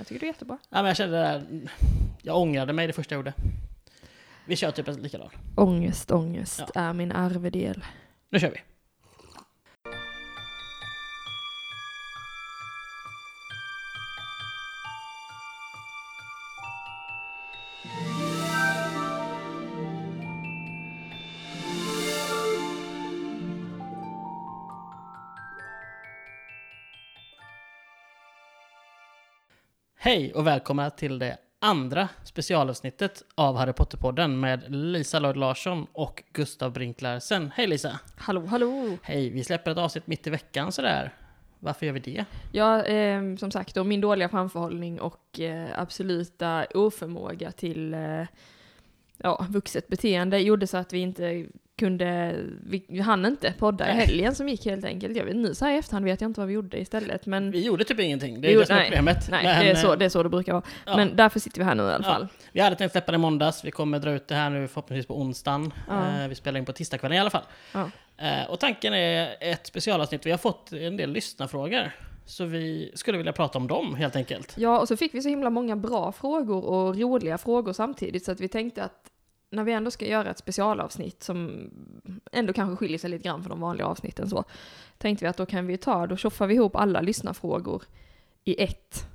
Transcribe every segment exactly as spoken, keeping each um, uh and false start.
Jag tycker det är jättebra. Ja, men jag kände det där, jag ångrade mig det första jag gjorde. Vi kör typ likadant. Ångest, ångest Ja. är min arvedel. Nu kör vi. Hej och välkomna till det andra specialavsnittet av Harry Potter-podden med Lisa Lloyd Larsson och Gustav Brink Larsen. Hej Lisa! Hallå, hallå! Hej, vi släpper ett avsnitt mitt i veckan sådär. Varför gör vi det? Ja, eh, som sagt, då, min dåliga framförhållning och eh, absoluta oförmåga till eh, ja, vuxet beteende gjorde så att vi inte kunde, vi, vi hann inte podda i helgen som gick helt enkelt. Jag vet, nu så här i efterhand vet jag inte vad vi gjorde istället. Men Vi gjorde typ ingenting, det är Jo, det som är nej, problemet. nej, Men, det, är så, det är så det brukar vara. ja. Men därför sitter vi här nu i alla Ja. fall. Vi hade tänkt släppa det i måndags, vi kommer dra ut det här nu förhoppningsvis på onsdagen. Ja. Eh, vi spelar in på tisdagskvällen i alla fall. Ja. Eh, och tanken är ett specialavsnitt, vi har fått en del lyssnarfrågor. Så vi skulle vilja prata om dem helt enkelt. Ja, och så fick vi så himla många bra frågor och roliga frågor samtidigt så att vi tänkte att när vi ändå ska göra ett specialavsnitt som ändå kanske skiljer sig lite grann från de vanliga avsnitten så tänkte vi att då kan vi ta, då tjoffar vi ihop alla lyssnarfrågor i ett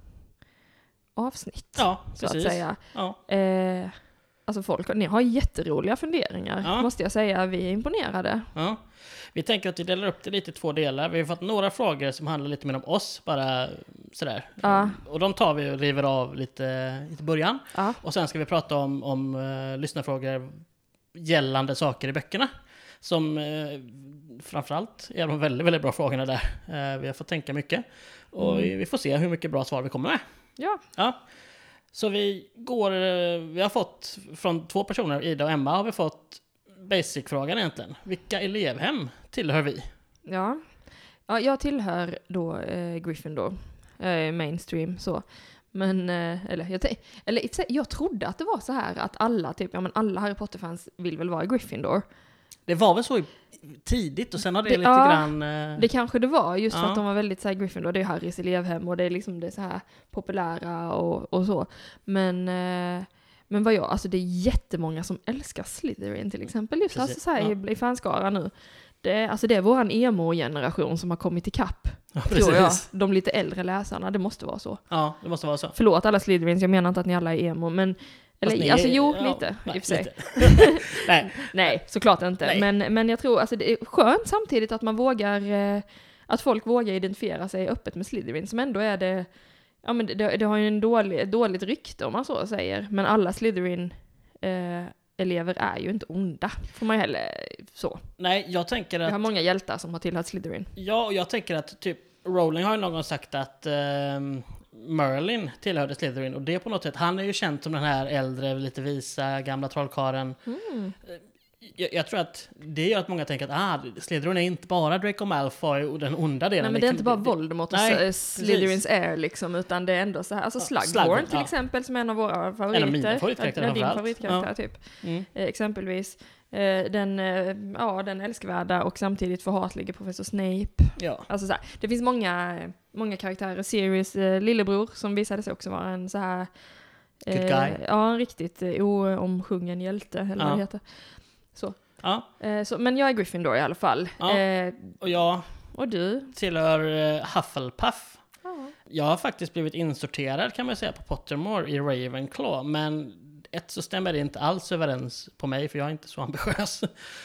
avsnitt. Ja, så precis. att säga. Ja. Eh, alltså folk, ni har jätteroliga funderingar, Ja. måste jag säga. Vi är imponerade. Ja. Vi tänker att vi delar upp det lite i två delar. Vi har fått några frågor som handlar lite mer om oss, bara sådär. Ja. Och de tar vi och river av lite i början. Ja. Och sen ska vi prata om, om uh, lyssnarfrågor gällande saker i böckerna. Som uh, framförallt är de väldigt, väldigt bra frågorna där. Uh, vi har fått tänka mycket. Och Mm. vi, vi får se hur mycket bra svar vi kommer med. Ja. Ja. Så vi går, uh, vi har fått från två personer, Ida och Emma, har vi fått basic-frågan egentligen. Vilka elevhem tillhör vi? Ja. Ja, jag tillhör då eh, Gryffindor, eh, mainstream så. Men, eh, eller, jag, te- eller i och för sig, jag trodde att det var så här att alla, typ, ja men alla Harry Potter-fans vill väl vara i Gryffindor. Det var väl så tidigt och sen har det, Det- lite ja, grann... eh, Det kanske det var, just för Ja. att de var väldigt så här, Gryffindor, det är Harrys elevhem och det är liksom det så här populära och, och så. Men, eh, men vad jag, alltså det är jättemånga som älskar Slytherin till exempel, just Precis, alltså så här ja. i, i fanskara nu. Det, är- alltså det är våran emo-generation som har kommit ikapp, ja, tror jag. precis. De lite äldre läsarna, det måste vara så. Ja, det måste vara så. Förlåt alla Slytherins, jag menar inte att ni alla är emo, men eller, Fast ni alltså är- jo, ja, lite, nej, i och för sig. lite. Nej, Nej, såklart inte. Nej. Men, men jag tror, alltså det är skönt samtidigt att man vågar, eh, att folk vågar identifiera sig öppet med Slytherin, som ändå är det, ja men det, det har ju en dålig, ett dåligt rykte om man så säger, men alla Slytherin eh, elever är ju inte onda, får man ju heller så. nej, jag tänker Vi har att... många hjältar som har tillhört Slytherin. Ja, och jag tänker att typ Rowling har ju någon gång sagt att ehm, Merlin tillhörde Slytherin. Och det på något sätt, han är ju känd som den här äldre, lite visa, gamla trollkaren. Mm. Jag, jag tror att det gör att många tänker att ah, Slytherin är inte bara Draco Malfoy och den onda delen. Nej, men det är kan- inte bara Voldemort och Nej, S- Slytherins air liksom, utan det är ändå så här, alltså Ja, Slughorn Slughorn, till ja. exempel, som är en av våra favoriter. En av mina favoritkaraktärer Ja, din framförallt. favoritkaraktär typ. Mm. Eh, exempelvis. Eh, den, eh, ja, den älskvärda och samtidigt förhatlige professor Snape. Ja. Alltså så här, det finns många, många karaktärer. Sirius eh, lillebror som visade sig också vara en så här... Good guy. Ja, en riktigt eh, oomsjungen hjälte, eller Ja. vad det heter. Så. Ja, Eh, så. Men jag är Gryffindor i alla fall. Ja. Eh, och jag och du? tillhör uh, Hufflepuff. Ja. Jag har faktiskt blivit insorterad kan man säga på Pottermore i Ravenclaw, men ett så stämmer det inte alls överens på mig för jag är inte så ambitiös.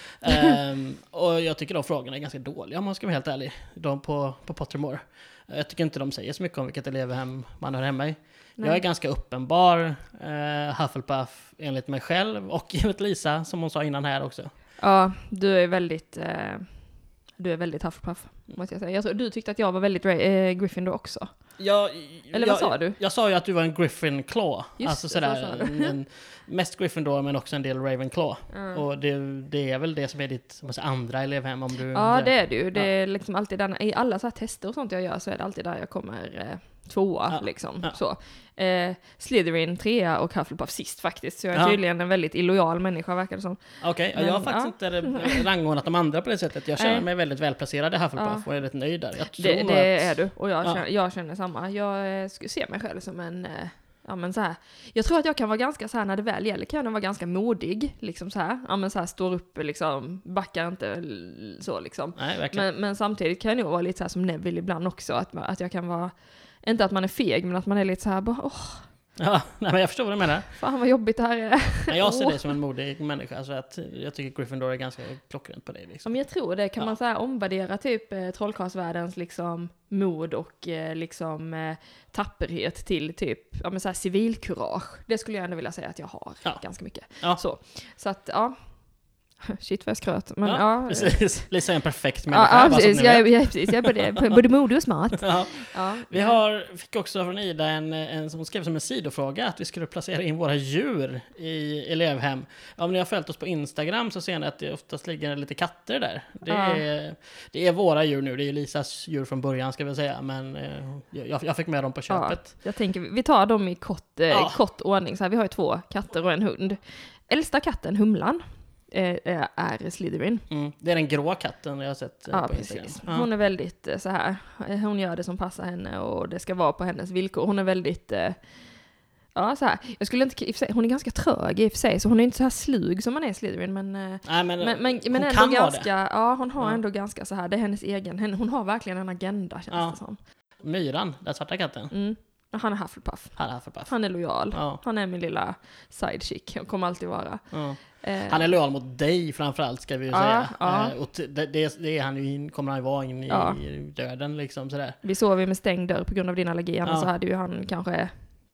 um, och jag tycker de frågorna är ganska dåliga om man ska vara helt ärlig, de på, på Pottermore. Jag tycker inte de säger så mycket om vilket elevhem man hör hemma i. Nej. Jag är ganska uppenbar uh, Hufflepuff enligt mig själv och enligt Lisa som hon sa innan här också. Ja, du är väldigt eh, du är väldigt Hufflepuff, måste jag säga. Jag tror, du tyckte att jag var väldigt eh, Gryffindor också. Jag, Eller jag, vad sa du? Jag sa ju att du var en Griffin Claw. Just alltså det, sådär, så sa du. en, en, mest Gryffindor men också en del Ravenclaw. Mm. Och det, det är väl det som är ditt som man säger, andra elevhem om du... Ja, det är det ju. Det är liksom alltid den, i alla så här tester och sånt jag gör så är det alltid där jag kommer, eh, tvåa Ja. liksom. Ja. Så. Eh, Slytherin trea och Hufflepuff sist faktiskt. Så jag är Ja. tydligen en väldigt illojal människa verkar det som. Okej, okay, jag har Men, faktiskt inte rangordnat de andra på det sättet. Jag känner Nej. mig väldigt välplacerad i Hufflepuff Ja. och är rätt nöjd där. Jag tror Det, nog det att... är du. Och jag, Ja. känner, jag känner samma. Jag eh, skulle se mig själv som en... Eh, ja men så här. Jag tror att jag kan vara ganska så här när det väl gäller. Kan jag vara ganska modig. Liksom så här. Ja men så här står upp liksom. Backar inte l- så liksom. Nej, verkligen. Men, men samtidigt kan jag nog vara lite så här som Neville ibland också. Att, att jag kan vara... Inte att man är feg, men att man är lite så här bara... Åh, Ja, nej, men jag förstår vad du menar. fan vad jobbigt det här är. Men jag ser Åh. dig som en modig människa, så att jag tycker Gryffindor är ganska klockrent på dig. Ja, Liksom. men jag tror det. Kan Ja. man så här omvärdera typ eh, trollkarlsvärldens liksom mod och eh, liksom eh, tapperhet till typ ja, men så här civilkurage. Det skulle jag ändå vilja säga att jag har Ja. ganska mycket. Ja. Så. så att ja, shit vad jag skröt. Men Ja, ja, precis. Lisa är en perfekt ja, människa. ja, bara så att precis. ni Jag, är- vet. jag, är precis. Jag är både, både modig och smart. Ja. Ja. Vi har, fick också från Ida en, en som skrev som en sidofråga att vi skulle placera in våra djur i elevhem. Om ni har följt oss på Instagram så ser ni att det oftast ligger lite katter där. Det, Ja. är, det är våra djur nu, det är Lisas djur från början ska vi säga, men eh, jag, jag fick med dem på köpet. Jag tänker, vi tar dem i kort, eh, Ja. kort ordning. Så här, vi har ju två katter och en hund. Äldsta katten, Humlan, eh, eh, är Slytherin. Mm. Det är den grå katten jag har sett eh, Ja, på Instagram. precis. Ja. Hon är väldigt eh, så här. eh, Hon gör det som passar henne och det ska vara på hennes villkor. Hon är väldigt... Eh, ja, så här. Jag skulle inte... i och för sig- Hon är ganska trög i och för sig, så hon är inte så här slug som man är i Slytherin, men... Eh, Nej, men, men, men, men hon ändå kan vara ganska... Ja, hon har Ja. ändå ganska så här. Det är hennes egen... hen- Hon har verkligen en agenda, känns Ja. det som. det. Myran, den svarta katten. Mm. Och han är Hufflepuff. Han är Hufflepuff. Han är lojal. Ja. Han är min lilla sidechick och kommer alltid vara. Ja. Eh, Han är lojal mot dig framförallt ska vi ju Ja, säga. ja. Eh, och t- det, det, det är han ju in, kommer han ju vara in i Ja. döden liksom sådär. Vi sov ju med stängd dörr på grund av din allergi, annars Ja. så hade ju han kanske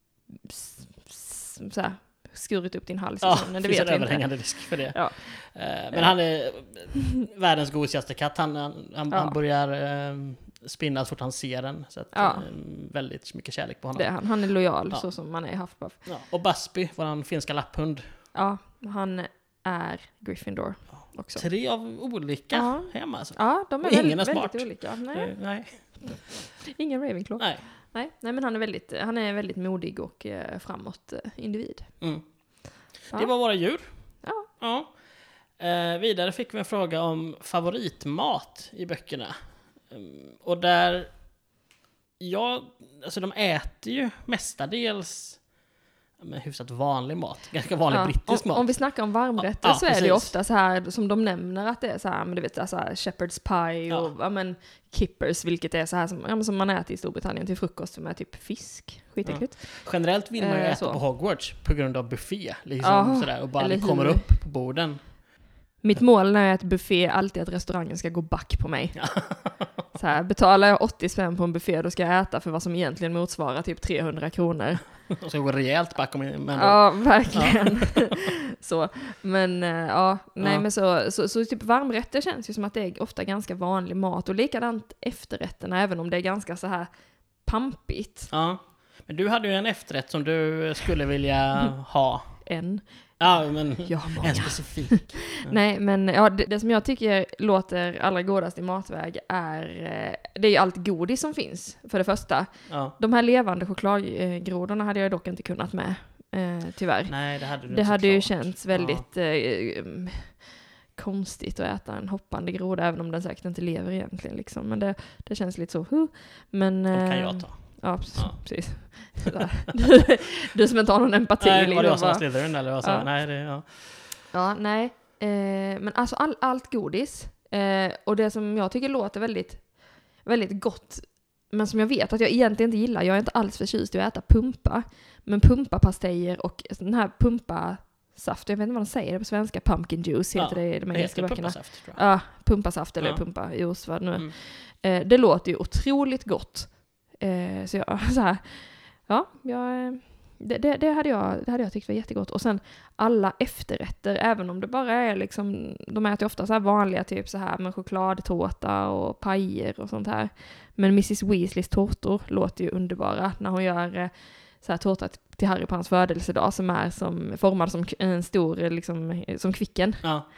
s- s- så här, skurit upp din hals. Ja, men det det finns vet en vi inte. överhängande risk för det. Ja. Eh, men han är världens gosigaste katt. Han, han, han, Ja. han börjar eh, spinna så fort han ser den. Så att, Ja. eh, väldigt mycket kärlek på honom. Det är han. Han är lojal, Ja. så som man är i Hufflepuff. Ja. Och Busby, våran finska lapphund. Ja, han är Gryffindor också. Tre av olika Ja. hem alltså. Ja, de är Och ingen väldigt, är smart. väldigt olika. Nej, Eh, nej. ingen Ravenclaw. nej. Nej, nej, men han är väldigt, han är väldigt modig och eh, framåt eh, individ. Mm. Ja. Det var våra djur. Ja. Ja. Eh, vidare fick vi en fråga om favoritmat i böckerna. Um, och där... Ja, alltså de äter ju mestadels men hyfsat vanlig mat. Ganska vanlig Ja, brittisk om, mat. om vi snackar om varmrätter Ja, så är det ju precis. ofta så här som de nämner att det är så här, men du vet så här shepherd's pie och Ja. ja, men kippers, vilket är så här som, ja, men som man äter i Storbritannien till frukost som är typ fisk. Skitäckligt. Generellt vill man ju Eh, äta så. på Hogwarts på grund av buffé. Liksom, Ja, sådär, och bara eller det kommer hur? upp på borden. Mitt mål när jag äter buffé är alltid att restaurangen ska gå back på mig. Så här, betalar jag åttio spänn på en buffé, då ska jag äta för vad som egentligen motsvarar typ trehundra kronor. Och så går rejält back om men Ja, verkligen. så, men eh, ja, nej Ja. men så, så, så typ varmrätter känns ju som att det är ofta ganska vanlig mat och likadant efterrätterna, även om det är ganska så här pampigt. Ja. Men du hade ju en efterrätt som du skulle vilja ha. En. Ja, men Jag har många. en specifik. Nej, men ja, det, det som jag tycker låter allra godast i matväg är, eh, det är ju allt godis som finns, för det första. Ja. De här levande chokladgrodorna hade jag dock inte kunnat med, eh, tyvärr. Nej, det hade du Det inte hade ju såklart. känts väldigt eh, um, konstigt att äta en hoppande groda, även om den säkert inte lever egentligen. Liksom. Men det, det känns lite så. Huh. Men, De kan eh, jag ta. Ja, precis. Ja. precis. du, du som inte har någon empati. Nej, var det liksom, jag som var bara- Slytherin eller vad sa Ja. jag? Nej, det, ja. Ja, nej. Eh, men alltså all, allt godis. Eh, och det som jag tycker låter väldigt, väldigt gott, men som jag vet att jag egentligen inte gillar, jag är inte alls förtjust i att äta pumpa. Men pumpapastejer och den här pumpasaft, jag vet inte vad de säger det på svenska, pumpkin juice heter Ja, det i de Det engelska heter böckerna. puppasaft, tror jag. Ja, pumpasaft eller Ja. pumpajuice, vad det nu är. Mm. Eh, det låter ju otroligt gott. Eh, så jag, så här, ja, jag, det, det, det, hade jag, det hade jag tyckt var jättegott. Och sen alla efterrätter, även om det bara är liksom, de äter ju ofta så här vanliga typ så här med chokladtårta och pajer och sånt här. Men missis Weasleys tårtor låter ju underbara när hon gör eh, så här tårta till Harry på hans födelsedag som är som, formad som k- en stor, liksom, som Kvicken. Ja.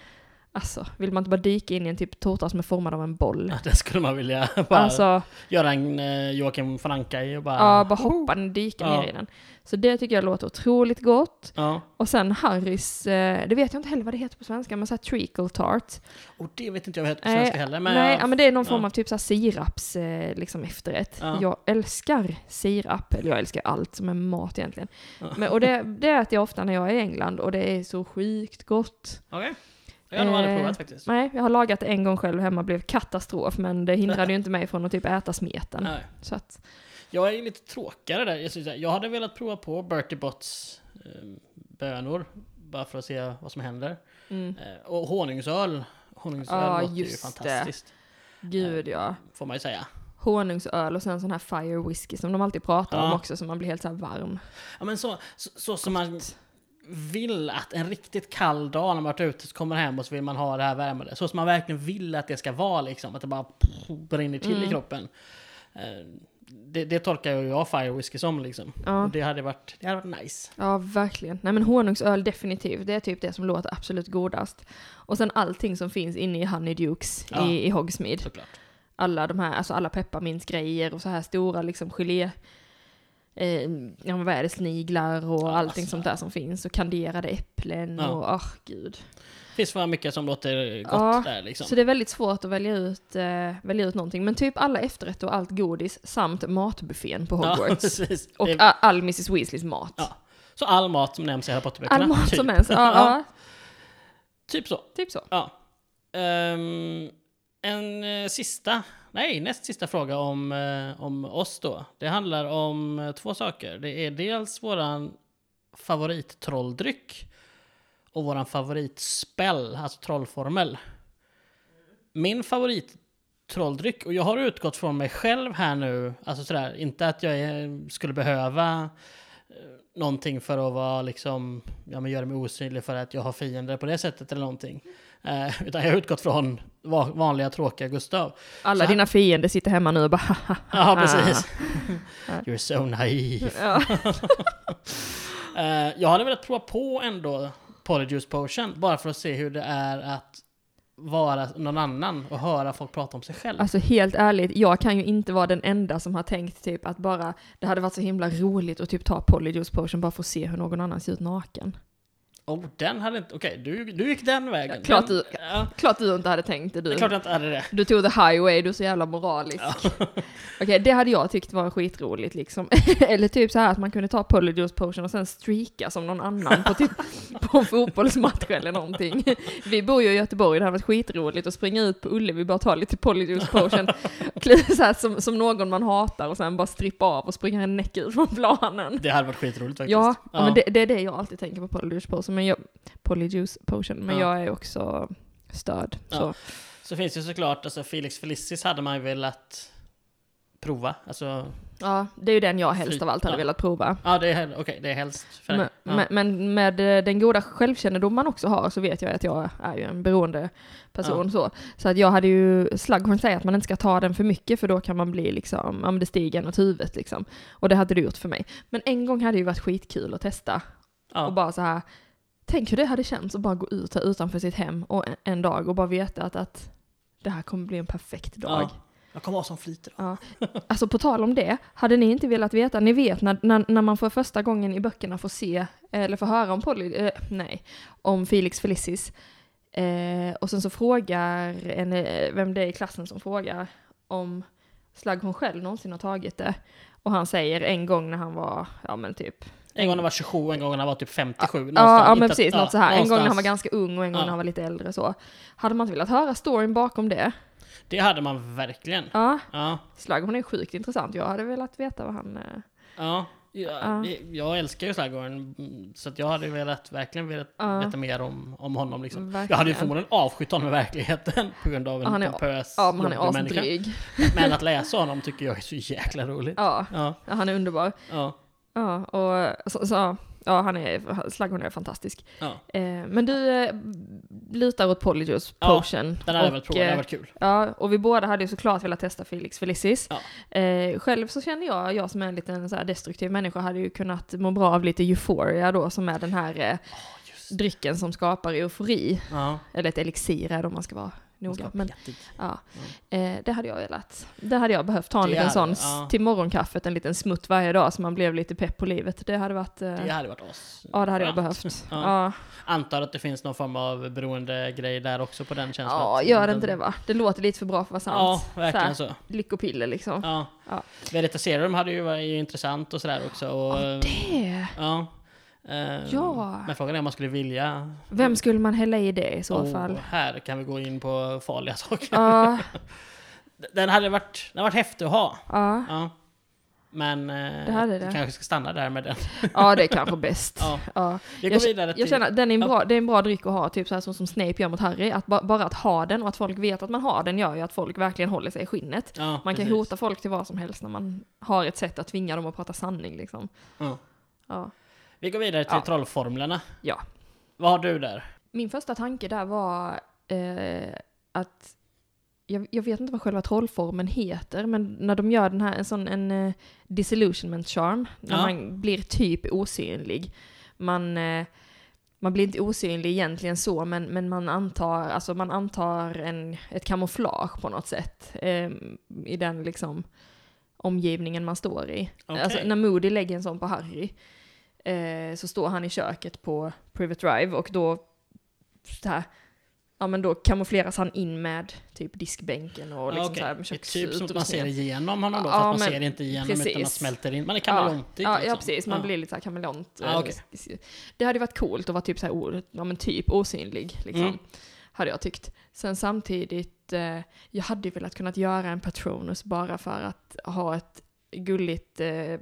Alltså, vill man inte bara dyka in i en typ tårta som är formad av en boll? Ja, det skulle man vilja bara Alltså, göra en eh, Joakim von Anka i och bara... ja, bara hoppa och dyka Ja. ner i den. Så det tycker jag låter otroligt gott. Ja. Och sen Harrys, eh, det vet jag inte heller vad det heter på svenska, men så här treacle tart. Och det vet inte jag vad det heter på svenska heller. Men nej, jag, ja, men det är någon form ja. av typ så här siraps eh, liksom efterrätt. Ja. Jag älskar sirap, eller jag älskar allt som är mat egentligen. Ja. Men, och det, det äter jag ofta när jag är i England och det är så sjukt gott. Okej. Okay. Jag har nog aldrig Eh, provat faktiskt. Nej, jag har lagat det en gång själv hemma, blev katastrof, men det hindrade ju inte mig från att typ äta smeten. Nej. Så att, Jag är lite tråkigare där. Jag, jag hade velat prova på Bertie Botts eh, bönor. Bara för att se vad som händer. mm. Eh, och honungsöl. Honungsöl Ja, låter ju just fantastiskt. Gud ja. Får man ju säga. Honungsöl och sen sån här fire whisky som de alltid pratar Ja. om också, så man blir helt så här varm. Ja, men så, så, så som man vill att en riktigt kall dag när man varit ute så kommer hem och så vill man ha det här värmade. Så som man verkligen vill att det ska vara liksom. Att det bara brinner till Mm. i kroppen. Eh, det, det tolkar ju jag fire whisky som liksom. Ja. Och det hade varit, det hade varit nice. Ja, verkligen. Nej, men honungsöl definitivt. Det är typ det som låter absolut godast. Och sen allting som finns inne i Honeydukes Ja. i, i Hogsmeade. Såklart. Alla de här, alltså alla pepparmintsgrejer och så här stora liksom gelé. Eh, ja, men vad är det? Sniglar och Ja, allting alltså. sånt där som finns. Och kanderade äpplen Ja. och, åh gud. Det finns för mycket som låter gott Ja, där liksom. Så det är väldigt svårt att välja ut, eh, välja ut någonting. Men typ alla efterrätter och allt godis samt matbuffén på Ja, Hogwarts. precis. och Det- all, all missus Weasleys mat. Ja. Så all mat som nämns i Harry Potter-böckerna. All mat typ. som ens. Ja, Ja. ja, Typ så. typ så. Ja. Ehm, en eh, sista, nej näst sista fråga om, eh, om oss då. Det handlar om eh, två saker. Det är dels våran favorittrolldryck och våran favoritspell, alltså trollformel. Min favorittrolldryck, och jag har utgått från mig själv här nu, alltså sådär, inte att jag är, skulle behöva eh, någonting för att vara liksom, ja men göra mig osynlig för att jag har fiender på det sättet eller någonting. Eh, utan jag har utgått från va- vanliga tråkiga Gustav. Alla Så- dina fiender sitter hemma nu och bara Ja, precis. Ja. You're so naive. Ja. Eh, jag hade velat prova på ändå Polyjuice Potion, bara för att se hur det är att vara någon annan och höra folk prata om sig själv. Alltså helt ärligt, jag kan ju inte vara den enda som har tänkt typ att bara, det hade varit så himla roligt att typ ta Polyjuice Potion bara för att se hur någon annan ser ut naken. Oh, den hade inte, okej, du, du gick den vägen. Ja, klart den, du- ja, Klart du inte hade tänkt det, det du. är klart jag inte hade det. Du tog the highway, du är så jävla moralisk. Ja. Okej, det hade jag tyckt var skitroligt liksom. Eller typ så här att man kunde ta Polyjuice Potion och sen streaka som någon annan på typ på en fotbollsmatch eller någonting. Vi bor ju i Göteborg, det hade varit skitroligt att springa ut på Ullevi, bara ta lite Polyjuice Potion, kliva så här som, som någon man hatar och sen bara strippa av och springa en näck ut från planen. Det hade varit skitroligt faktiskt. Ja, ja. Men det, det är det jag alltid tänker på Polyjuice Potion, men jag, Polyjuice Potion, men Ja. jag är också störd. Ja. Så. Så finns det såklart, alltså Felix Felicis hade man ju velat prova. Alltså, Ja, det är ju den jag helst Fly- av allt hade ja. velat prova. ja det är, okej, det är helst för dig. Men, Ja. men, men med eh, den goda självkännedom man också har så vet jag att jag är ju en beroende person. Så. så att jag hade ju, Slughorn säger att man inte ska ta den för mycket för då kan man bli liksom, ja men det stiger åt huvudet liksom. Och det hade det gjort för mig. Men en gång hade det ju varit skitkul att testa. Ja. Och bara så här, tänk hur det hade känts att bara gå ut här utanför sitt hem och en, en dag och bara veta att, att det här kommer bli en perfekt dag. Ja. Jag kommer ha som flyter. Ja. Alltså på tal om det, hade ni inte velat veta, ni vet när, när, när man för första gången i böckerna får se, eller får höra om Poly, eh, nej, om Felix Felicis, eh, och sen så frågar en, eh, vem det är i klassen som frågar om Slughorn själv någonsin har tagit det, och han säger en gång när han var, ja men typ En gång han var tjugosju, en gång han var typ femtiosju. Ja, någonstans. ja men Inte- precis, ja, något så här. En gång när han var någonstans. ganska ung och en gång Ja. när han var lite äldre så. Hade man inte velat höra storyn bakom det? Det hade man verkligen. Ja, Ja. Slughorn är sjukt intressant. Jag hade velat veta vad han... eh, Ja. Jag, Ja. jag älskar ju Slughorn, mm, så att jag hade velat, verkligen velat Ja. veta mer om, om honom. Liksom. Verkligen. Jag hade ju förmodligen avskytt honom i verkligen på grund av en Han är- pompös Ja, men han är jobbig människa. asdryg. Men att läsa honom tycker jag är så jäkla roligt. Ja, Ja, han är underbar. ja, Ja, och så, så ja, han är, Slughorn är fantastisk. ja. Eh, men du eh, lutar åt Polyjuice Ja, Potion. Den hade jag och, väl provat, det hade eh, varit kul. Ja, och vi båda hade ju såklart velat testa Felix Felicis. Ja. Eh, själv så känner jag, jag som är en liten så här destruktiv människa, hade ju kunnat må bra av lite Euphoria då, som är den här eh, Just drycken som skapar eufori. Ja. Eller ett elixir är det om man ska vara noga. Ska Men, petig. ja. Eh, det hade jag velat. Det hade jag behövt. Ta en Det liten hade- sån ja. till morgonkaffet, en liten smutt varje dag så man blev lite pepp på livet. Det hade varit... Eh, Det hade varit oss. ja, det hade jag skönt. behövt. Ja. Ja, Antar att det finns någon form av beroende grej där också på den känslan. ja gör det inte det va? Det låter lite för bra för att vara Ja, sant. verkligen så. så. Lyckopiller liksom. Ja. Ja. Verita Serum hade ju varit intressant och sådär också. Och, Ja, det! Ja. Eh, Ja. Men frågan är om man skulle vilja... Vem skulle man hälla i det i så Oh, fall? här kan vi gå in på farliga saker. Ja, Den hade varit, den hade varit häftig att ha. ja, Ja. Men eh, Det hade vi det. kanske ska stanna där med den. ja, det är kanske bäst. Ja. Ja. Vi går Jag, vidare till... jag känner att den är en Ja. bra, det är en bra dryck att ha, typ så här som, som Snape gör mot Harry. Att ba, bara att ha den och att folk vet att man har den gör ju att folk verkligen håller sig i skinnet. Ja, Man kan precis. hota folk till vad som helst när man har ett sätt att tvinga dem att prata sanning liksom. Ja. Ja. Vi går vidare till Ja. trollformlerna. Ja. Vad har du där? Min första tanke där var eh, att jag, jag vet inte vad själva trollformen heter, men när de gör den här, en sån en uh, disillusionment charm, när Ja. man blir typ osynlig. Man, eh, man blir inte osynlig egentligen så, men, men man antar, alltså man antar en, ett kamouflage på något sätt eh, i den liksom omgivningen man står i. Okej. Alltså när Moody lägger en sån på Harry eh, så står han i köket på Private Drive och då så här, ja men då kamoufleras han in med typ diskbänken och liksom Ja, så här okej. med Det är typ som att man ser köksutrustningen. igenom honom då, Ja, för att man men ser inte igenom utan man precis. smälter in. Man är Ja, kameleontig. ja, liksom. ja, precis. Man Ja. blir lite så här kameleont. Ja, okej. eh, Det hade ju varit coolt att vara typ så här, o- ja men typ osynlig liksom. Mm. Hade jag tyckt. Sen samtidigt, eh, jag hade ju velat kunnat göra en Patronus bara för att ha ett gulligt eh,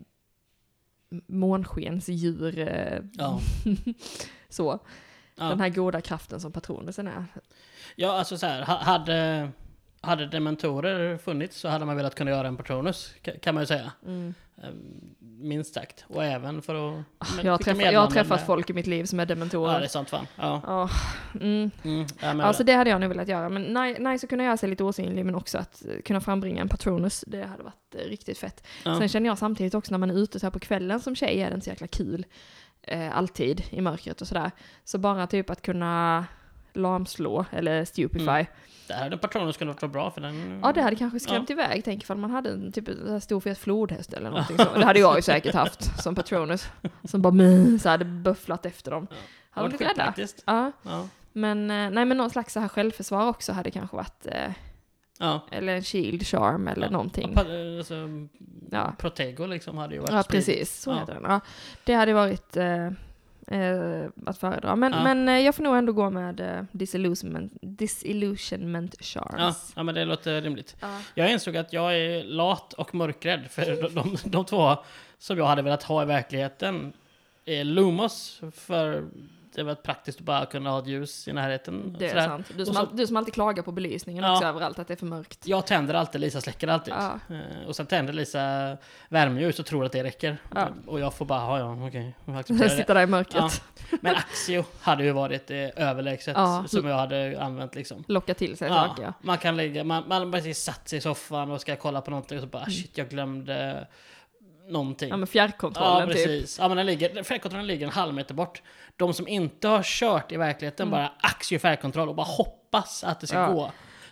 månskensdjur. Eh, Ja. så. Ja. Den här goda kraften som Patronusen är. Ja, alltså så här, ha- hade, hade dementorer funnits så hade man velat kunna göra en Patronus, ka- kan man ju säga. Mm. Ehm, Minst sagt. Och även för att... men Jag har, skicka träffat, jag har meddelanden träffat med- folk i mitt liv som är Ja, det dementorer. är sant fan. Ja. Ja. Mm. Mm, ja, men Alltså det hade jag nog velat göra. Men nej, nice att kunna göra sig lite osynlig, men också att eh, kunna frambringa en Patronus. Det hade varit eh, riktigt fett. ja. Sen känner jag samtidigt också när man är ute så här på kvällen som tjej är det inte så jäkla kul. Eh, alltid i mörkret och sådär. Så bara typ att kunna lamslå eller stupefy. Mm. Det här hade Patronus kunnat vara bra för den... Ja, det hade kanske skrämt iväg, tänk ifall man hade en typ en stor fet flodhäst eller någonting så. Det hade jag ju säkert haft som Patronus. Som bara meh, så hade bufflat efter dem. Ja. Hade Varit blivit rädda. skitpraktiskt. Ja, Ja. men eh, nej men någon slags så här självförsvar också hade kanske varit, eh, Ja. eller en shield charm eller Ja. någonting. Ja, pa- alltså, Ja. Protego liksom hade ju varit Ja, smidigt. precis. Så Ja. heter den. Ja, det hade varit eh, eh, att föredra. Men, Ja. men eh, jag får nog ändå gå med eh, disillusionment, disillusionment Ja, charms. ja, men det låter rimligt. Ja. Jag insåg att jag är lat och mörkrädd, för de, de, de två som jag hade velat ha i verkligheten är Lumos, för det var praktiskt att bara kunna ha ett ljus i närheten. Det är Sådär. sant. Du som, Och så- all, du som alltid klagar på belysningen Ja. också överallt, att det är för mörkt. Jag tänder alltid, Lisa släcker alltid. Ja. Eh, och sen tänder Lisa värmeljus och tror att det räcker. Ja. Och jag får bara, ja, ja okej. jag accepterar det. Sitta där i mörkret. Ja. Men Axio hade ju varit eh, överlägset Ja. som jag hade använt liksom. Locka till sig Ja, saker. Ja. man kan ligga, man, man precis satt sig i soffan och ska kolla på någonting och så bara, Mm. shit jag glömde någonting. Ja, men Ja, fjärrkontrollen typ. precis. Ja, men den ligger, färgkontrollen ligger en halv meter bort. De som inte har kört i verkligheten Mm. bara Axio färgkontroll och bara hoppas att det ska Ja. gå.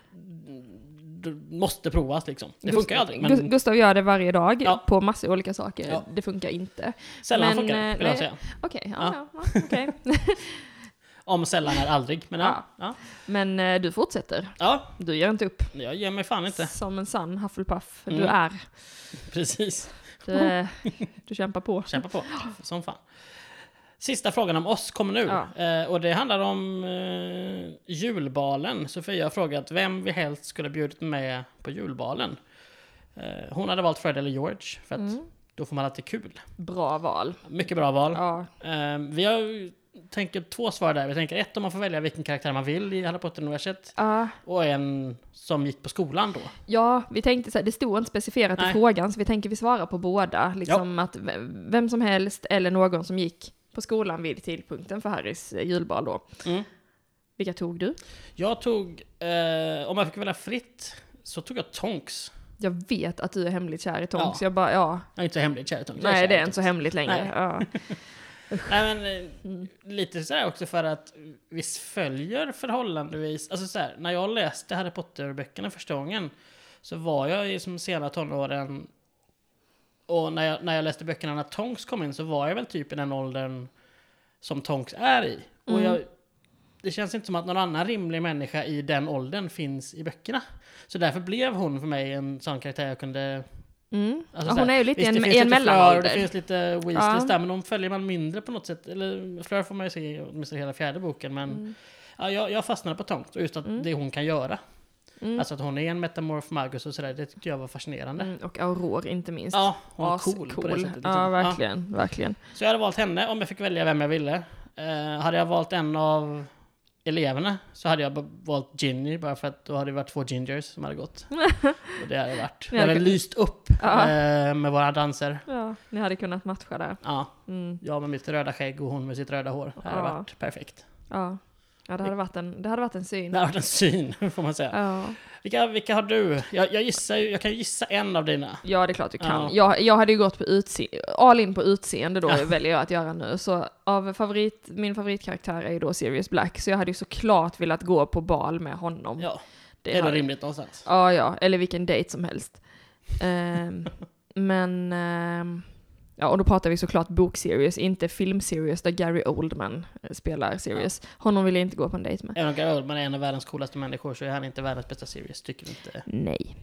Det måste provas liksom. Det Gust- funkar ju aldrig, Gus- men Gustav gör det varje dag Ja. på massor av olika saker. Ja. Det funkar inte. sällan men, funkar det, eh, vill jag nej. säga. Okej, ja, Ja. ja. ja, okej. Om sällan är aldrig. Men ja, ja. Men eh, du fortsätter. ja, Du ger inte upp. jag ger mig fan inte. Som en sann Hufflepuff. Du Mm. är. Precis. Du, är, du kämpar på. Kämpa på, som fan. Sista frågan om oss kommer nu. Ja. Eh, och det handlar om eh, julbalen. Sofia har frågat vem vi helst skulle bjudit med på julbalen. Eh, hon hade valt Fred eller George, för att Mm. då får man alltid kul. Bra val. Mycket bra val. Ja. Eh, vi har tänker två svar där. Vi tänker ett om man får välja vilken karaktär man vill i Harry Potter-universet. Ja. Och en som gick på skolan då. Ja, vi tänkte så här, det stod inte specifierat i Nej. frågan, så vi tänker vi svarar på båda. Liksom att v- vem som helst eller någon som gick på skolan vid tidpunkten för Harrys eh, julbal då. Mm. Vilka tog du? Jag tog, eh, om jag fick välja fritt, så tog jag Tonks. Jag vet att du är hemligt kär i Tonks. Ja. Jag bara, ja. Jag är inte så hemligt kär i Tonks. Jag Nej, kär det i är inte Tonks. så hemligt längre. Nej. Ja. Nej, men mm. lite sådär också för att vi följer förhållandevis, alltså såhär, när jag läste Harry Potter-böckerna första gången så var jag i som sena tonåren, och när jag, när jag läste böckerna när Tonks kom in så var jag väl typ i den åldern som Tonks är i. Och Mm. jag, det känns inte som att någon annan rimlig människa i den åldern finns i böckerna. Så därför blev hon för mig en sån karaktär jag kunde... Mm. Alltså, ja, såhär, hon är ju lite visst, i en, det i en mellanålder. Det finns lite Weasleys ja. där, men de följer man mindre på något sätt. Eller Fleur får man ju se åtminstone hela fjärde boken. Men Mm. ja, jag, jag fastnade på Tonks och just att Mm. det hon kan göra. Mm. Alltså att hon är en metamorph magus och sådär, det tyckte jag var fascinerande. Mm. Och Aurore inte minst. Ja, hon var As cool, cool på det sättet. Liksom. Ja, verkligen, ja. verkligen. Så jag hade valt henne om jag fick välja vem jag ville. Eh, hade jag valt en av eleverna så hade jag valt Ginny, bara för att då hade det varit två gingers som hade gått. Och det hade varit. Det hade lyst upp ja. eh, med våra danser. Ja, ni hade kunnat matcha där. Ja, mm. jag med mitt röda skägg och hon med sitt röda hår. Det hade ja. varit perfekt. Ja, ja det, hade varit en, det hade varit en syn. Det hade varit en syn, får man säga. Ja. Vilka, vilka har du? Jag, jag, gissar, jag kan gissa en av dina. Ja, det är klart du kan. Ja. Jag, jag hade ju gått på utseende, all in på utseende då, Ja. väljer jag att göra nu. Så av favorit, min favoritkaraktär är ju då Sirius Black, så jag hade ju såklart velat gå på bal med honom. Ja, det är hade... då rimligt någonstans. Ja, ja, eller vilken date som helst. um, men, um, ja, och då pratar vi såklart bokseries, inte filmseries där Gary Oldman spelar Sirius. Ja. Honom vill jag inte gå på en date med. Även om Gary Oldman är en av världens coolaste människor så är han inte världens bästa Sirius, tycker inte. Nej.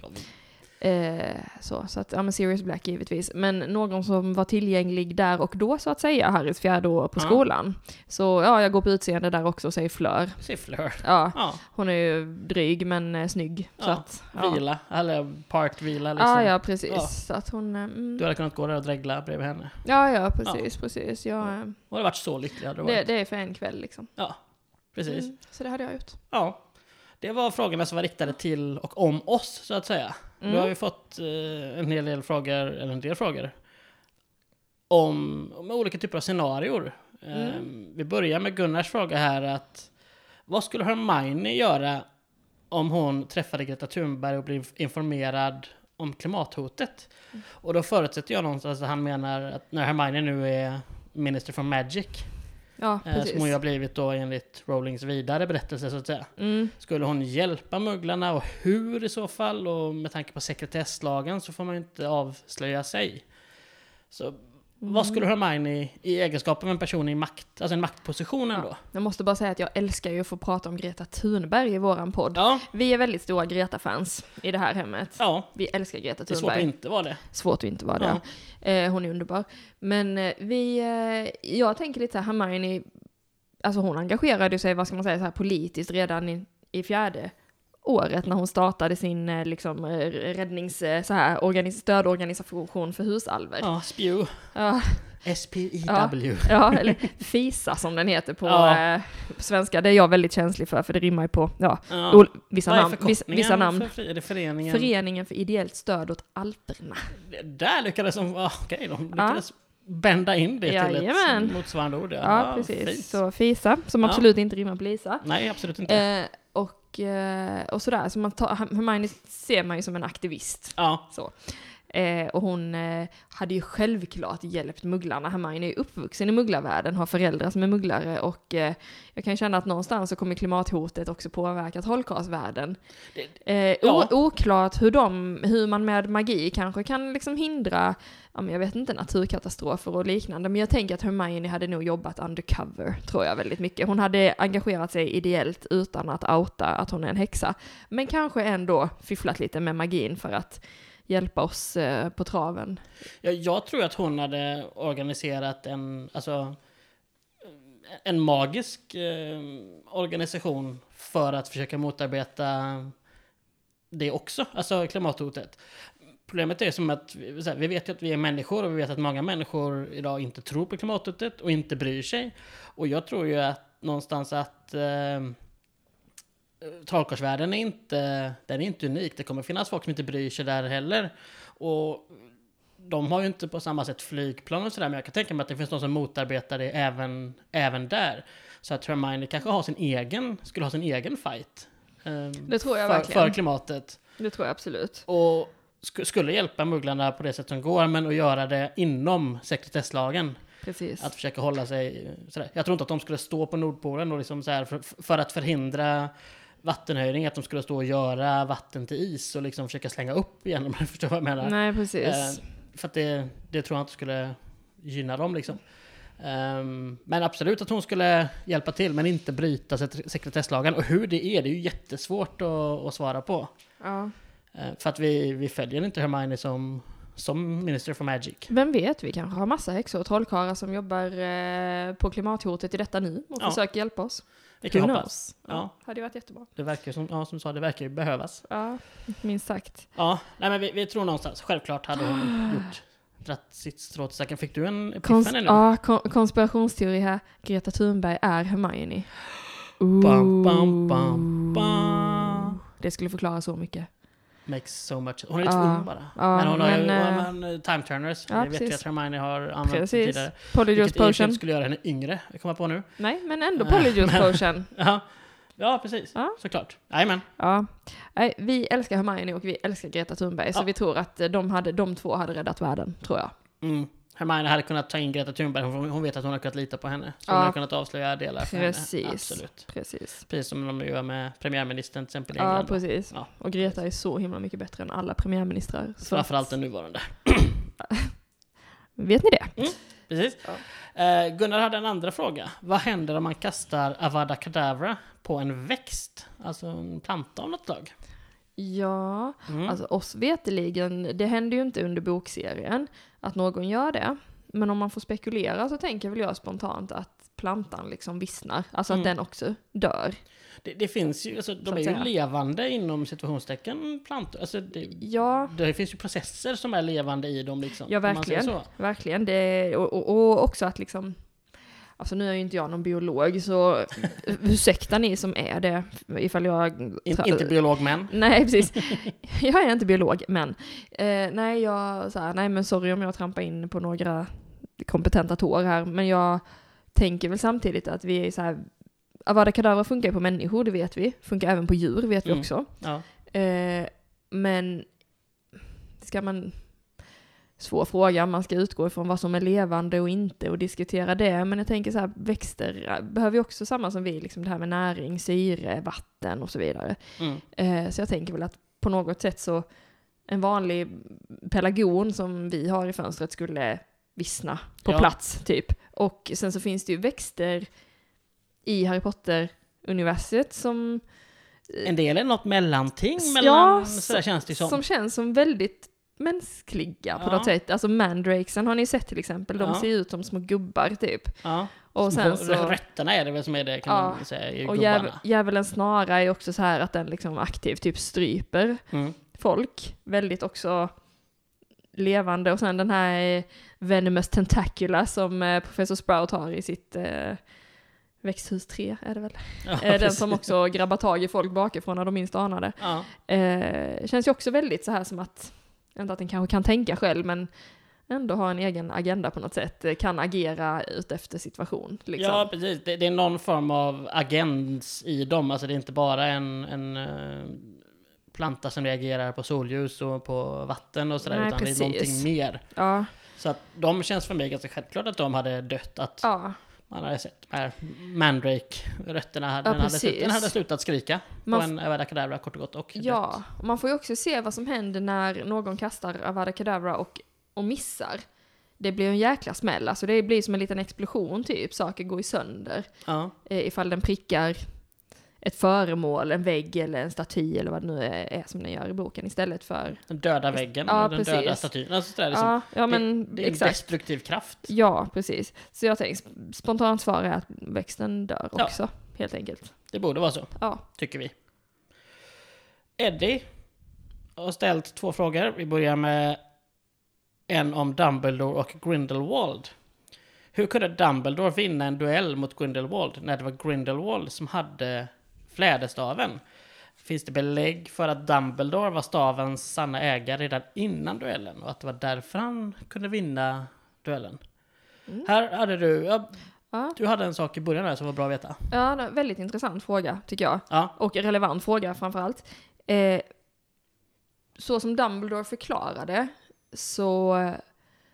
Eh, så, så att, ja men Sirius Black givetvis. Men någon som var tillgänglig där och då så att säga, Harrys fjärde år på ja. skolan. Så ja, jag går på utseende där också och säger Fleur. Säger Fleur. Ja, ja, hon är ju dryg men eh, snygg. Ja. Så att, ja. Vila, eller partvila liksom. Ja, ja precis. Ja. Så att hon, mm. Du hade kunnat gå där och dregla bredvid henne. Ja, ja precis, ja. precis. Jag, ja. Hon hade varit så lycklig. Hade det, det är för en kväll liksom. Ja, precis. Mm, så det hade jag gjort. Ja, det var frågorna som var riktade till och om oss så att säga. Mm. Nu har vi fått eh, en hel del frågor, eller en del frågor om, om olika typer av scenarior. Mm. Eh, vi börjar med Gunnars fråga här att vad skulle Hermione göra om hon träffade Greta Thunberg och blev informerad om klimathotet? Mm. Och då förutsätter jag någonstans att han menar att när Hermione nu är Minister for Magic, ja, eh, som hon ju har blivit då enligt Rowlings vidare berättelse så att säga. Mm. Skulle hon hjälpa mugglarna och hur i så fall? Och med tanke på sekretesslagen så får man ju inte avslöja sig. Så mm. vad skulle Hermione i egenskap av en person i makt, alltså en maktposition ändå? Ja. Jag måste bara säga att jag älskar ju att få prata om Greta Thunberg i våran podd. Ja. Vi är väldigt stora Greta-fans i det här hemmet. Ja. Vi älskar Greta Thunberg. Det är svårt att inte vara det. Svårt att inte vara det. Ja. Eh, hon är underbar. Men eh, vi, eh, jag tänker lite så här, Hermione, alltså hon engagerade sig, vad ska man säga, så här politiskt redan i, i fjärde året när hon startade sin eh, liksom, räddnings, så här, organis- stödorganisation för husalver. Ja, Spew. Ja. S P I W. Ja, ja, eller FISA som den heter på, ja. eh, på svenska. Det är jag väldigt känslig för, för det rimmar ju på ja, ja. O- vissa, namn, vissa, vissa namn. För, är det föreningen? Föreningen för ideellt stöd åt alperna. Där lyckades de, oh, okay, de lyckades ja. bända in det ja, till jajamän. ett motsvarande ord. Ja, ja precis. Fis. Så FISA, som ja. absolut inte rimmar på Lisa. Nej, absolut inte. Eh, och, eh, och sådär, så man tar, Hermione ser man ju som en aktivist. Ja. Så. Eh, och hon eh, hade ju självklart hjälpt mugglarna. Hermione är uppvuxen i mugglarvärlden, har föräldrar som är mugglare och eh, jag kan känna att någonstans så kommer klimathotet också påverka trollkarlsvärlden. Eh, ja. o- oklart hur, de, hur man med magi kanske kan liksom hindra, ja, men jag vet inte, naturkatastrofer och liknande, men jag tänker att Hermione hade nog jobbat undercover, tror jag väldigt mycket. Hon hade engagerat sig ideellt utan att outa att hon är en häxa, men kanske ändå fifflat lite med magin för att hjälpa oss eh, på traven. Ja, jag tror att hon hade organiserat en, alltså, en magisk eh, organisation för att försöka motarbeta det också, alltså klimathotet. Problemet är som att här, vi vet ju att vi är människor och vi vet att många människor idag inte tror på klimathotet och inte bryr sig. Och jag tror ju att någonstans att eh, trollkarlsvärlden är inte, den är inte unik. Det kommer finnas folk som inte bryr sig där heller. Och de har ju inte på samma sätt flygplan och sådär, men jag kan tänka mig att det finns någon som motarbetar det även, även där. Så att Hermione kanske har sin egen, skulle ha sin egen fight. Um, det tror jag för, verkligen. För klimatet. Det tror jag absolut. Och sk- skulle hjälpa mugglarna på det sätt som går, men att göra det inom sekretesslagen. Precis. Att försöka hålla sig sådär. Jag tror inte att de skulle stå på Nordpolen och liksom så här för, för att förhindra vattenhöjning, att de skulle stå och göra vatten till is och liksom försöka slänga upp igen, om du förstår vad jag menar. Nej, precis. Eh, för att det, det tror jag inte skulle gynna dem liksom. Um, men absolut att hon skulle hjälpa till, men inte bryta sekretesslagen. Och hur det är, det är ju jättesvårt att, att svara på. Ja. Uh, för att vi, vi följer inte Hermione som, som Minister for Magic. Vem vet, vi kanske har massa häxor och trollkarlar som jobbar eh, på klimathotet i detta nu och Ja. försöker hjälpa oss. Vi kan Who hoppas. knows? Ja. Ja, hade ju varit jättebra. Det verkar som, ja, som du sa, det verkar ju behövas. Ja, minst sagt. Ja, nej, men vi, vi tror någonstans. Självklart hade hon gjort dratt sitt strå till stacken. Fick du en Kons- epiphany nu? ja, kon- konspirationsteori här. Greta Thunberg är Hermione. Bam, bam, bam, bam. Det skulle förklara så mycket. Makes so much. Hon är lite Ja, ung bara. ja, men hon har ju men, hon har time turners. ja, det vet precis. vi att Hermione har använt Precis. tidigare. Polyjuice Vilket i och för sig potion. skulle göra henne yngre. Jag kommer på nu. Nej, men ändå Polyjuice potion. Ja, ja precis. Ja. Såklart. Jajamän. Ja. Nej, vi älskar Hermione och vi älskar Greta Thunberg. Så Ja. vi tror att de, hade, de två hade räddat världen, tror jag. Mm. Hermione hade kunnat ta in Greta Thunberg. Hon, hon vet att hon har kunnat lita på henne. Så Ja. hon hade kunnat avslöja delar för Precis. henne. Absolut. Precis. Precis som de gör med premiärministern till exempel i Ja, England. precis. Ja. Och Greta är så himla mycket bättre än alla premiärministrar. Så Framförallt den nuvarande. vet ni det? Mm. Precis. Ja. Eh, Gunnar hade en andra fråga. Vad händer om man kastar Avada Kedavra på en växt? Alltså en planta av något slag? Ja, Mm. alltså oss veteligen, det händer ju inte under bokserien att någon gör det. Men om man får spekulera så tänker väl jag spontant att plantan liksom vissnar. Alltså Mm. att den också dör. Det, det finns ju, alltså, Så de att är ju säga. levande inom situationstecken plantor. Alltså det, Ja, det finns ju processer som är levande i dem liksom. ja om man säger verkligen. så. Verkligen. Det, och, och, och också att liksom, alltså nu är ju inte jag någon biolog så ursäkta ni som är det ifall jag... In, inte biolog men. Nej, precis. Jag är inte biolog, men eh, nej, jag, så här, nej, men sorry om jag trampar in på några kompetenta tår här, men jag tänker väl samtidigt att vi är så här, Avada Kedavra funkar ju på människor, det vet vi. Funkar även på djur, vet vi Mm. också. Ja. Eh, men ska man... Svår fråga, man ska utgå ifrån vad som är levande och inte och diskutera det. Men jag tänker så här, växter behöver ju också samma som vi, liksom det här med näring, syre, vatten och så vidare. Mm. Eh, så jag tänker väl att på något sätt så en vanlig pelargon som vi har i fönstret skulle vissna på Ja. plats typ. Och sen så finns det ju växter i Harry Potter-universet som, En del är något mellanting Ja, mellan, så- så där känns det som. som känns som väldigt mänskliga på Ja. något sätt. Alltså mandrakesen har ni sett till exempel. De Ja. ser ut som små gubbar typ. Ja. Och sen så... Rötterna är det väl som är det kan Ja. man säga, i Och gubbarna. jäv, djävulen snara är också så här att den liksom aktivt typ stryper Mm. folk. Väldigt också levande. Och sen den här eh, Venomous Tentacula som eh, professor Sprout har i sitt eh, växthus tre är det väl. Ja, Eh, den precis. som också grabbar tag i folk bakifrån när de minst anar det. Ja. Eh, känns ju också väldigt så här som att, inte att den kanske kan tänka själv, men ändå har en egen agenda på något sätt. Eh, Kan agera ut efter situation. Liksom. Ja, precis. Det, det är någon form av agens i dem. Alltså det är inte bara en, en eh, planta som reagerar på solljus och på vatten och sådär, Nej, utan precis. det är någonting mer. Ja, Så att de känns för mig ganska självklart att de hade dött. Att ja. man hade sett de här Mandrake-rötterna. Ja, den, hade precis. slut, den hade slutat skrika Man på en Avada Kedavra kort och gott. Och Ja, dött. och man får ju också se vad som händer när någon kastar Avada Kedavra och, och missar. Det blir en jäkla smäll, alltså det blir som en liten explosion typ, saker går i sönder. Ja. Eh, ifall den prickar ett föremål, en vägg eller en staty eller vad det nu är, är som den gör i boken istället för... Den döda väggen, Ja, den precis. döda statyn. Alltså sådär, liksom, Ja, ja men det, det är en exakt. destruktiv kraft. Ja, precis. Så jag tänker, spontant svar är att växten dör Ja. också, helt enkelt. Det borde vara så, Ja. tycker vi. Eddie har ställt två frågor. Vi börjar med en om Dumbledore och Grindelwald. Hur kunde Dumbledore vinna en duell mot Grindelwald när det var Grindelwald som hade fläderstaven? Finns det belägg för att Dumbledore var stavens sanna ägare redan innan duellen och att det var därför han kunde vinna duellen? Mm. Här hade du, ja, Ja, du hade en sak i början där som var bra att veta. ja det är en väldigt intressant fråga, tycker jag. Ja, Och relevant fråga framförallt. Eh, så som Dumbledore förklarade så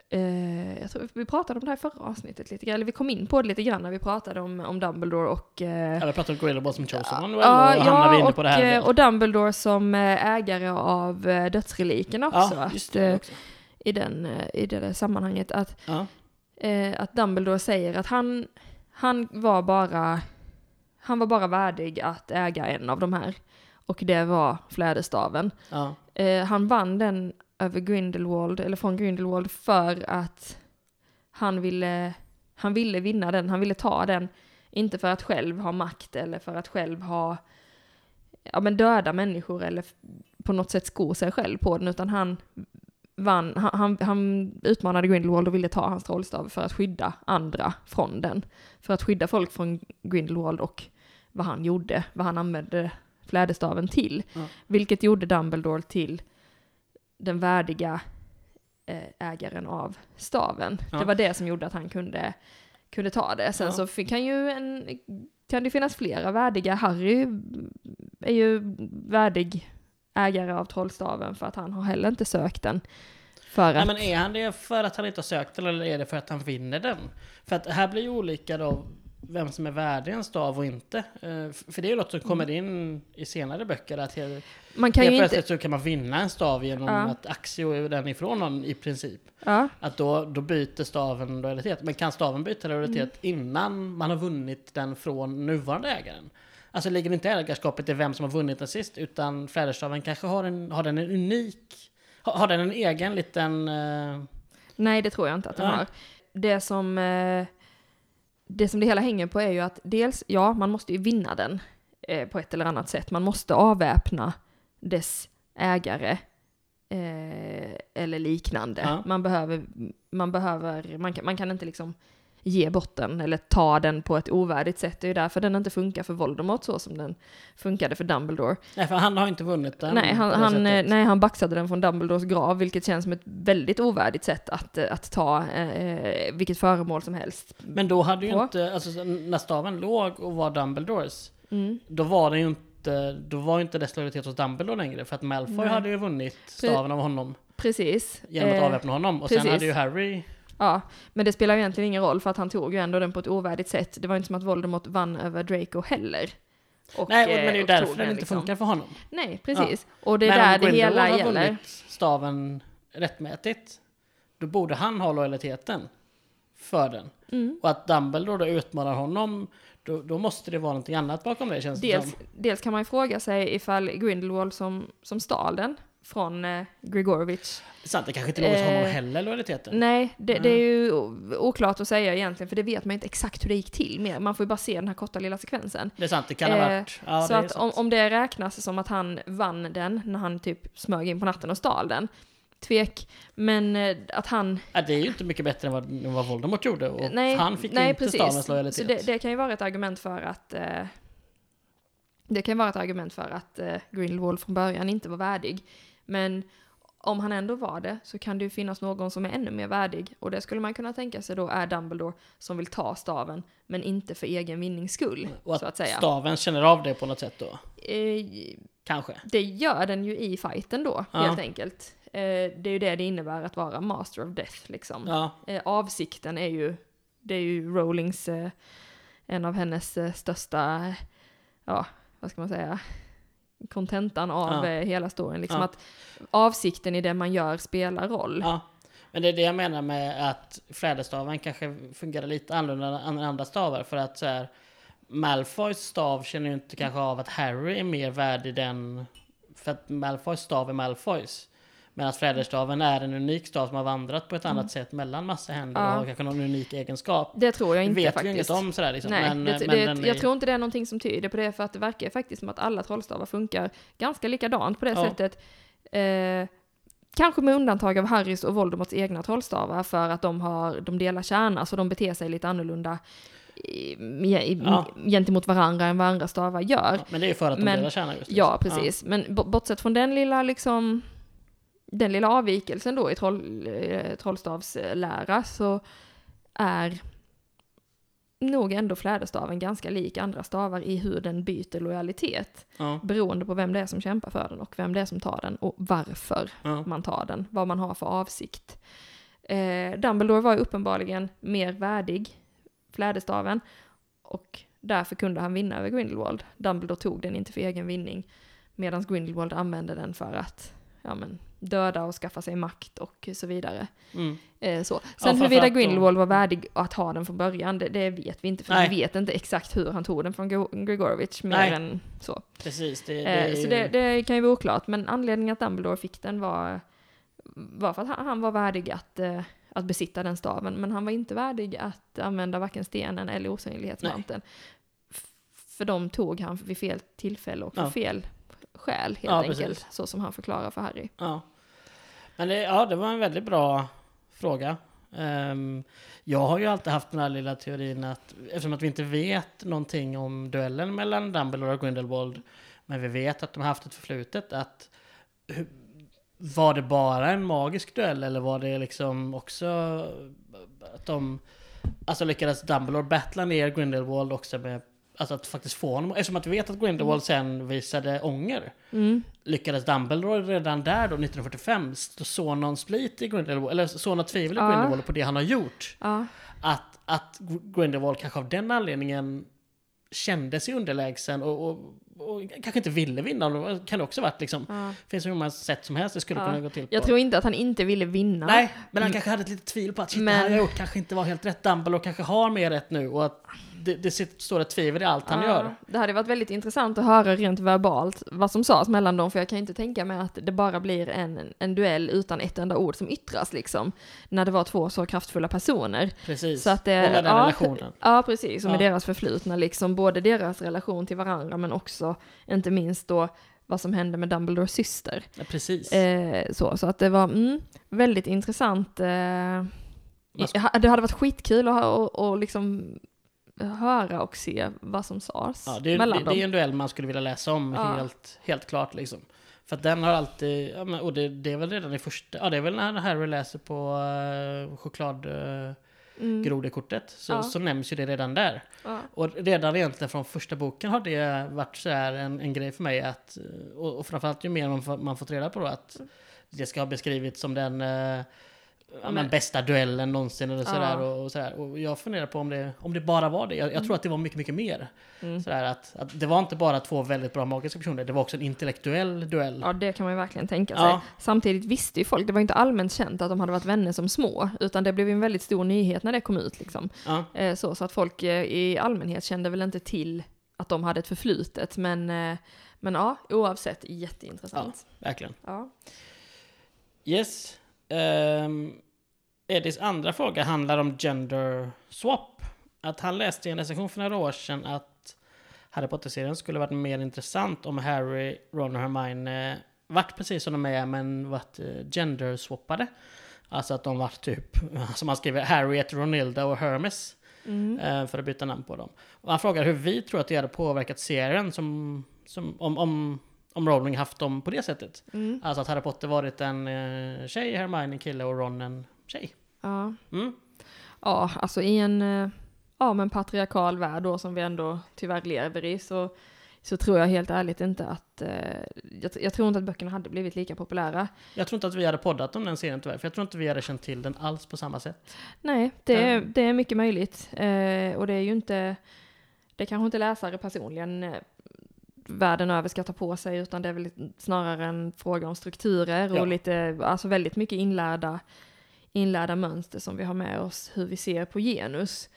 Eh, jag tror vi pratade om det här i förra avsnittet lite grann, eller vi kom in på det lite grann när vi pratade om, om Dumbledore och... Eh, ja, vi pratade om Grindelwald som Chosen One, ja, och ja, vi inne och, på det här. och Dumbledore som ägare av eh, dödsreliken också. Ja, just det att, också. I, den, I det sammanhanget att, Ja. eh, att Dumbledore säger att han, han var bara han var bara värdig att äga en av de här, och det var fläderstaven. Ja. Eh, han vann den över Grindelwald, eller från Grindelwald, för att han ville, han ville vinna den, han ville ta den, inte för att själv ha makt eller för att själv ha ja, men döda människor eller på något sätt sko sig själv på den, utan han vann, han, han, han utmanade Grindelwald och ville ta hans trollstav för att skydda andra från den, för att skydda folk från Grindelwald och vad han gjorde, vad han använde fläderstaven till, Ja. vilket gjorde Dumbledore till den värdiga eh, ägaren av staven. Ja. Det var det som gjorde att han kunde, kunde ta det. Sen Ja. så fick han ju en, kan det finnas flera värdiga. Harry är ju värdig ägare av trollstaven för att han har heller inte sökt den. För Nej, att, men är han det för att han inte har sökt den, eller är det för att han vinner den? För att här blir ju olika då vem som är värdig en stav och inte. Uh, för det är ju något som kommer in i senare böcker, att helt, man kan helt ju plötsligt inte... så kan man vinna en stav genom Ja. att Axio den ifrån någon i princip. Ja. Att då, då byter staven lojalitet. Men kan staven byta lojalitet Mm. innan man har vunnit den från nuvarande ägaren? Alltså ligger inte ägarskapet i vem som har vunnit den sist, utan fläderstaven kanske har, en, har den en unik, har, har den en egen liten... Uh... Nej, det tror jag inte att den Ja. har. Det som, eh, det som det hela hänger på är ju att dels, ja, man måste ju vinna den eh, på ett eller annat sätt. Man måste avväpna dess ägare eh, eller liknande. Ja. Man behöver, man behöver, man kan, man kan inte liksom ge bort den eller ta den på ett ovärdigt sätt. Det är ju därför den inte funkar för Voldemort så som den funkade för Dumbledore. Nej, för han har inte vunnit den. Nej, han, på det han, sättet. nej, han baxade den från Dumbledores grav, vilket känns som ett väldigt ovärdigt sätt att, att ta eh, vilket föremål som helst. Men då hade ju på. inte, alltså när staven låg och var Dumbledores, Mm. då var det ju inte, då var ju inte dess lojalitet hos Dumbledore längre, för att Malfoy Nej. hade ju vunnit staven av honom Precis. genom att Eh, avväpna honom, och precis. sen hade ju Harry... Ja, men det spelar ju egentligen ingen roll för att han tog ju ändå den på ett ovärdigt sätt. Det var inte som att Voldemort vann över Draco heller. Och, Nej, eh, men det är ju och därför tog den inte liksom. funkar för honom. Nej, precis. Och det är Men där om det Grindelwald hela har gäller. vunnit staven rättmätigt, då borde han ha lojaliteten för den. Mm. Och att Dumbledore då utmanar honom, då, då måste det vara någonting annat bakom det, känns det Dels, som. dels kan man ju fråga sig ifall Grindelwald som, som stal den från eh, Gregorovic. Det är sant, det kanske inte är något Eh, honom heller, lojaliteten. Nej, det, Mm. det är ju o- oklart att säga egentligen, för det vet man inte exakt hur det gick till mer. Man får ju bara se den här korta lilla sekvensen. Det är sant, det kan ha Eh, varit. Ja, så det är att om, sant. om det räknas som att han vann den när han typ smög in på natten och stal den, tvek. Men eh, att han... Ja, det är ju inte mycket bättre än vad, än vad Voldemort gjorde. Och nej, han fick ju nej, inte precis. stavens lojalitet. Så det, det kan ju vara ett argument för att... Eh, det kan ju vara ett argument för att eh, Grindelwald från början inte var värdig. Men om han ändå var det så kan det ju finnas någon som är ännu mer värdig. Och det skulle man kunna tänka sig då är Dumbledore som vill ta staven, men inte för egen vinnings skull, Och att, så att säga. staven känner av det på något sätt då. Eh, Kanske. det gör den ju i fighten då, Ja. helt enkelt. Eh, det är ju det det innebär att vara Master of Death, liksom. Ja, Eh, avsikten är ju, det är ju Rowlings, eh, en av hennes eh, största, ja, vad ska man säga, kontentan av Ja. eh, hela storyn. Liksom Ja. att avsikten i det man gör spelar roll. ja. Men det är det jag menar med att fläderstaven kanske fungerar lite annorlunda än andra stavar. För att så här, Malfoys stav känner ju inte kanske av att Harry är mer värdig den... För att Malfoys stav är Malfoys. Men att fläderstaven är en unik stav som har vandrat på ett annat sätt mellan massa händer Ja. och har kanske någon unik egenskap. Det tror jag Det inte vet faktiskt. vi inget om sådär liksom. Nej, men, det, men det, den jag är- tror inte det är någonting som tyder på det, för att det verkar faktiskt som att alla trollstavar funkar ganska likadant på det Ja. sättet. Eh, kanske med undantag av Harrys och Voldemorts egna trollstavar, för att de, har, de delar kärna, så de beter sig lite annorlunda i, i, Ja. gentemot varandra än vad andra stavar gör. Ja, men det är ju för att de Men- delar kärna just det. Ja, precis. Men b- bortsett från den lilla liksom, den lilla avvikelsen då i troll, eh, trollstavslära, så är nog ändå fläderstaven ganska lik andra stavar i hur den byter lojalitet. Ja, Beroende på vem det är som kämpar för den och vem det är som tar den och varför ja. man tar den. Vad man har för avsikt. Eh, Dumbledore var ju uppenbarligen mer värdig fläderstaven och därför kunde han vinna över Grindelwald. Dumbledore tog den inte för egen vinning medan Grindelwald använde den för att ja, men, döda och skaffa sig makt och så vidare. Mm. Eh, så. Sen Ja, huruvida Grindelwald var värdig att ha den från början, det, det vet vi inte. För Nej. vi vet inte exakt hur han tog den från Gregorovic mer Nej. än så. Precis. Det, det Eh, är så ju... det, det kan ju vara oklart. Men anledningen att Dumbledore fick den var, var för att han, han var värdig att, eh, att besitta den staven. Men han var inte värdig att använda varken stenen eller osynlighetsmanteln. F- för de tog han vid fel tillfälle och för Ja. fel skäl helt Ja, enkelt. precis. Så som han förklarar för Harry. Ja. Men det, ja, det var en väldigt bra fråga. Um, jag har ju alltid haft den här lilla teorin att eftersom att vi inte vet någonting om duellen mellan Dumbledore och Grindelwald, men vi vet att de har haft ett förflutet, att hur, var det bara en magisk duell eller var det liksom också att de alltså lyckades Dumbledore battla ner Grindelwald också med alltså att faktiskt få honom, eftersom att vi vet att Grindelwald sen visade ånger. Mm. Lyckades Dumbledore redan där då nittonhundrafyrtiofem så någon split i Grindelwald, eller så något tvivel i Ja. Grindelwald på det han har gjort. Ja. Att, att Grindelwald kanske av den anledningen kände sig underlägsen och, och, och kanske inte ville vinna. Det kan det också varit liksom. Ja. Det finns hur många sätt som helst det skulle Ja. kunna gå till på. Jag tror inte att han inte ville vinna. Nej, men han kanske hade ett litet tvivel på att shit, Men- det här jag gjort kanske inte var helt rätt. Dumbledore kanske har mer rätt nu och att det, det står ett tvivel i allt han Ja, gör. Det hade varit väldigt intressant att höra rent verbalt vad som sades mellan dem, för jag kan inte tänka mig att det bara blir en, en duell utan ett enda ord som yttras liksom, när det var två så kraftfulla personer. Precis. Så att det, och med den ja, relationen. Ja, precis. Och med Ja. deras förflutna, liksom, både deras relation till varandra men också, inte minst då, vad som hände med Dumbledores syster. Ja, precis. Eh, så, så att det var mm, väldigt intressant. Eh, Vad i- det hade varit skitkul att ha, och, och liksom höra och se vad som sades Ja, det, är, mellan det, dem. det är en duell man skulle vilja läsa om Ja. helt, helt klart liksom. För att den har alltid, ja, men, och det, det är väl redan i första, ja det är väl när Harry läser på uh, chokladgrodekortet uh, så, Ja. så nämns ju det redan där. Ja. Och redan egentligen från första boken har det varit så här en, en grej för mig att, och, och framförallt ju mer man, får, man fått reda på då, att det ska ha beskrivits som den uh, Ja, men bästa duellen någonsin eller sådär, Ja. och, och sådär. Och jag funderar på om det, om det bara var det. Jag, jag tror att det var mycket, mycket mer. Mm. Sådär att, att det var inte bara två väldigt bra magiska personer, det var också en intellektuell duell. Ja, det kan man ju verkligen tänka sig. Ja. Samtidigt visste ju folk, det var inte allmänt känt att de hade varit vänner som små, utan det blev ju en väldigt stor nyhet när det kom ut liksom. Ja. Eh, så, så att folk eh, i allmänhet kände väl inte till att de hade ett förflutet, men, eh, men ja, oavsett, jätteintressant. Verkligen. Ja. Yes. Um, Edis andra fråga handlar om gender swap. Att han läste i en recension för några år sedan att Harry Potter-serien skulle varit mer intressant om Harry, Ron och Hermione varit precis som de är, men varit gender-swappade. Alltså att de varit typ, som han skriver, Harriet, Ronilda och Hermes. Mm. eh, För att byta namn på dem. Och han frågar hur vi tror att det hade påverkat serien som, som, om, om, om Rowling haft dem på det sättet. Mm. Alltså att Harry Potter varit en eh, tjej, Hermione en kille och Ron en tjej. Ja. Mm. Ja, alltså i en eh, ja, men patriarkal värld då, som vi ändå tyvärr lever i, så, så tror jag helt ärligt inte att eh, jag, jag tror inte att böckerna hade blivit lika populära. Jag tror inte att vi hade poddat om den serien tyvärr, för jag tror inte vi hade känt till den alls på samma sätt. Nej, det, är, Mm. det är mycket möjligt. Eh, och det är ju inte, det kanske inte läsare personligen eh, världen över ska ta på sig, utan det är väl snarare en fråga om strukturer Ja. och lite, alltså väldigt mycket inlärda, inlärda mönster som vi har med oss, hur vi ser på genus.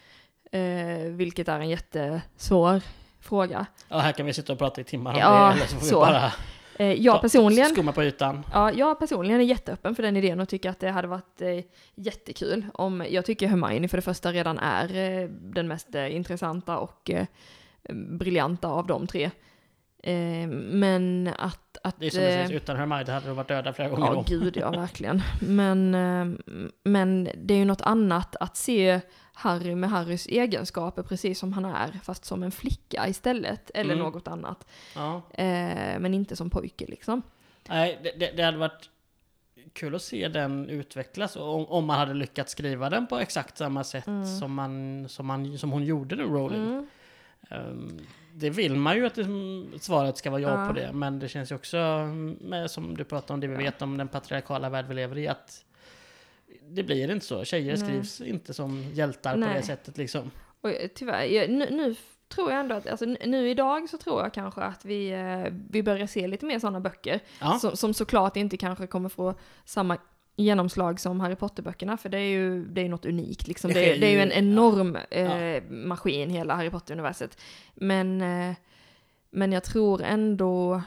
Eh, vilket är en jättesvår fråga. Ja, här kan vi sitta och prata i timmar om Ja, det, eller så får så. vi bara Eh, jag ta- personligen skumma på ytan. Ja, jag personligen är jätteöppen för den idén och tycker att det hade varit eh, jättekul om, jag tycker Hermione för det första redan är eh, den mest eh, intressanta och eh, briljanta av de tre. Eh, men att... att Det är som det eh, sägs, utan Hermione hade de varit döda flera gånger ja, om. gud ja, verkligen. Men, eh, men det är ju något annat att se Harry med Harrys egenskaper precis som han är, fast som en flicka istället, eller Mm. något annat. Ja. Eh, men inte som pojke liksom. Nej, det, det, det hade varit kul att se den utvecklas, och om, om man hade lyckats skriva den på exakt samma sätt Mm. som, man, som, man, som hon gjorde nu, Rowling. Mm. Um, det vill man ju att det, svaret ska vara ja Ja. på det, men det känns ju också, med, som du pratade om, det vi Ja. vet om den patriarkala värld vi lever i, att det blir inte så. Tjejer Nej. skrivs inte som hjältar Nej. på det sättet liksom. Och tyvärr, jag, nu, nu tror jag ändå att, alltså nu idag så tror jag kanske att vi, eh, vi börjar se lite mer sådana böcker. Ja. Som, som såklart inte kanske kommer få samma genomslag som Harry Potter-böckerna, för det är ju, det är något unikt liksom. Det Det, sker är, det är ju ju- en enorm ja. eh, Ja. maskin, hela Harry Potter-universet. Men, eh, men jag tror ändå,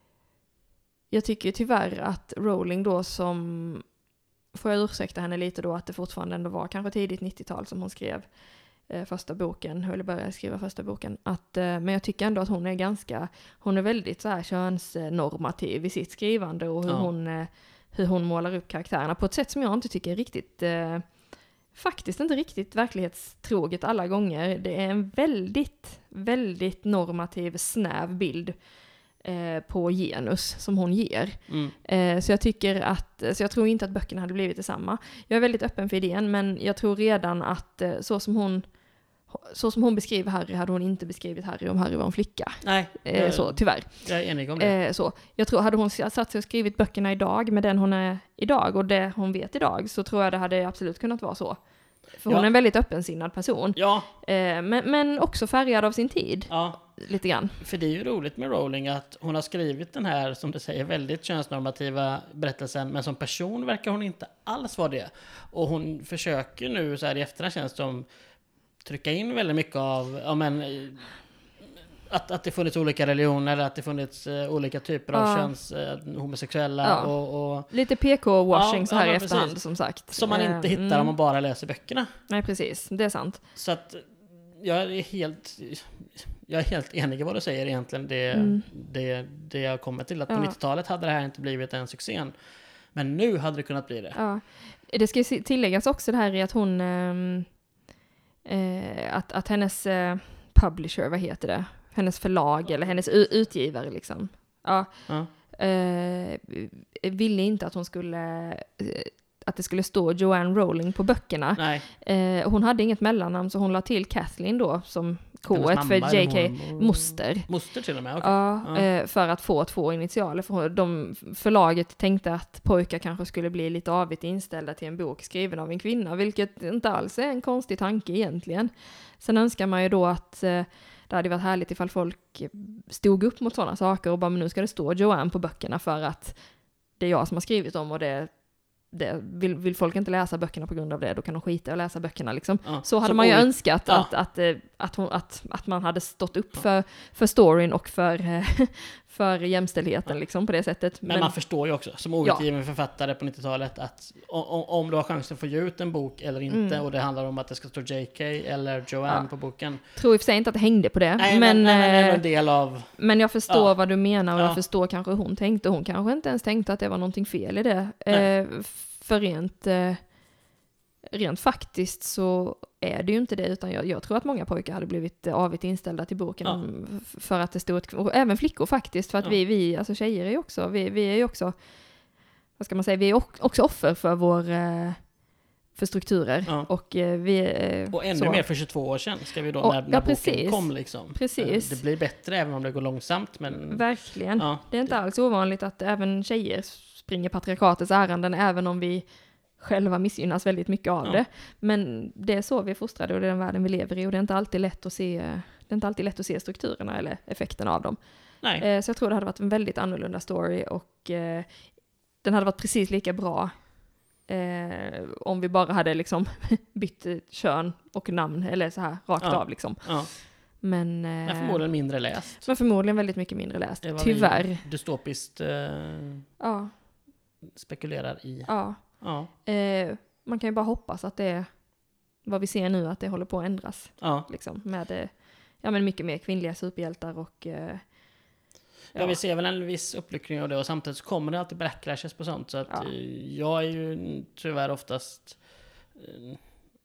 jag tycker tyvärr att Rowling då som, får jag ursäkta henne lite då, att det fortfarande ändå var kanske tidigt nittiotal som hon skrev eh, första boken, eller började skriva första boken. Att, eh, men jag tycker ändå att hon är ganska, hon är väldigt så här könsnormativ i sitt skrivande och hur, Ja. hon, eh, hur hon målar upp karaktärerna på ett sätt som jag inte tycker är riktigt, eh, faktiskt inte riktigt verklighetstroget alla gånger. Det är en väldigt, väldigt normativ, snäv bild eh, på genus som hon ger. Mm. Eh, så jag tycker att, så jag tror inte att böckerna hade blivit detsamma. Jag är väldigt öppen för idén, men jag tror redan att eh, så som hon så som hon beskriver Harry hade hon inte beskrivit Harry om Harry var en flicka. Nej, Eh, jag, så, tyvärr. jag är enig om det. Eh, så. Jag tror, hade hon satt sig och skrivit böckerna idag med den hon är idag och det hon vet idag, så tror jag det hade absolut kunnat vara så. För Ja. hon är en väldigt öppensinnad person. Ja, Eh, men, men också färgad av sin tid, ja, lite grann. för det är ju roligt med Rowling att hon har skrivit den här, som du säger, väldigt könsnormativa berättelsen, men som person verkar hon inte alls vara det. Och hon försöker nu så här i efterhand, känns det som, trycka in väldigt mycket av, ja men, eh, att, att det funnits olika religioner, att det funnits eh, olika typer av Ja. köns, eh, homosexuella Ja. och, och Lite P K-washing Ja, så ja, här men i efterhand, precis. som sagt. som man Eh, inte hittar mm. om man bara läser böckerna. Nej, precis. Det är sant. Så att jag är helt, jag är helt enig i vad du säger egentligen. Det, Mm. det, det jag kommer till, att på Ja. nittiotalet hade det här inte blivit en succén. Men nu hade det kunnat bli det. Ja. Det ska ju tilläggas också det här i att hon, ehm, eh, att, att hennes eh, publisher, vad heter det? Hennes förlag eller hennes u- utgivare liksom. Ja. Ja. Eh, ville inte att hon skulle, eh, att det skulle stå Joanne Rowling på böckerna. Nej, Eh, hon hade inget mellannamn så hon la till Kathleen då som K hennes ett mamma för eller J K. mormor- Moster. Moster till och med, okej. Ja, Ja. eh, för att få två initialer. För de förlaget tänkte att pojkar kanske skulle bli lite avigt inställda till en bok skriven av en kvinna, vilket inte alls är en konstig tanke egentligen. Sen önskar man ju då att eh, det hade varit härligt ifall folk stod upp mot sådana saker och bara, men nu ska det stå Joanne på böckerna för att det är jag som har skrivit dem och det Det, vill, vill folk inte läsa böckerna på grund av det, då kan de skita och läsa böckerna liksom. Ja. Så hade Som man ju ord- önskat Ja. att, att, eh, att, hon, att, att man hade stått upp Ja. för, för storyn och för, eh, för jämställdheten liksom på det sättet. Men, man förstår ju också, som outgiven författare på nittiotalet, att om, om du har chansen att få ge ut en bok eller inte, Mm. och det handlar om att det ska stå J K eller Joanne Ja. på boken. tror i och för sig inte att det hängde på det. Nej, men, men, nej, men det är eh, en del av... men jag förstår Ja. vad du menar och Ja. jag förstår kanske hur hon tänkte. Hon kanske inte ens tänkte att det var någonting fel i det. Nej. Eh, för rent, eh, rent faktiskt så är det ju inte det, utan jag, jag tror att många pojkar hade blivit eh, avigt inställda till boken Ja. om, f- för att det stod ett, och även flickor faktiskt, för att Ja. vi, vi, alltså tjejer är ju också, vi, vi är ju också, vad ska man säga, vi är ock- också offer för vår, eh, för strukturer. Ja. Och eh, vi eh, Och ännu så. mer för tjugotvå år sedan, ska vi då, Och- när, ja, när boken precis. kom liksom. Precis. Eh, Det blir bättre även om det går långsamt, men... Verkligen. Ja. Det är inte alls ovanligt att även tjejer springer patriarkatets ärenden, även om vi själva missgynnas väldigt mycket av Ja. det. Men det är så vi är fostrade och det är den världen vi lever i, och det är inte alltid lätt att se, det är inte alltid lätt att se strukturerna eller effekterna av dem. Nej. Eh, så jag tror det hade varit en väldigt annorlunda story, och eh, den hade varit precis lika bra eh, om vi bara hade liksom bytt eh, kön och namn, eller så här rakt Ja. av liksom. Ja. Men, eh, Men förmodligen mindre läst. men förmodligen väldigt mycket mindre läst. Det är vad Tyvärr. vi dystopiskt eh, Ja, spekulerar i. ja. Ja. Eh, man kan ju bara hoppas att det är vad vi ser nu, att det håller på att ändras. Ja. Liksom, med eh, ja, men mycket mer kvinnliga superhjältar och... Eh, Ja, vi ser väl en viss uppluckring av det, och samtidigt så kommer det alltid backlashes på sånt. Så att Ja. eh, jag är ju tyvärr oftast eh,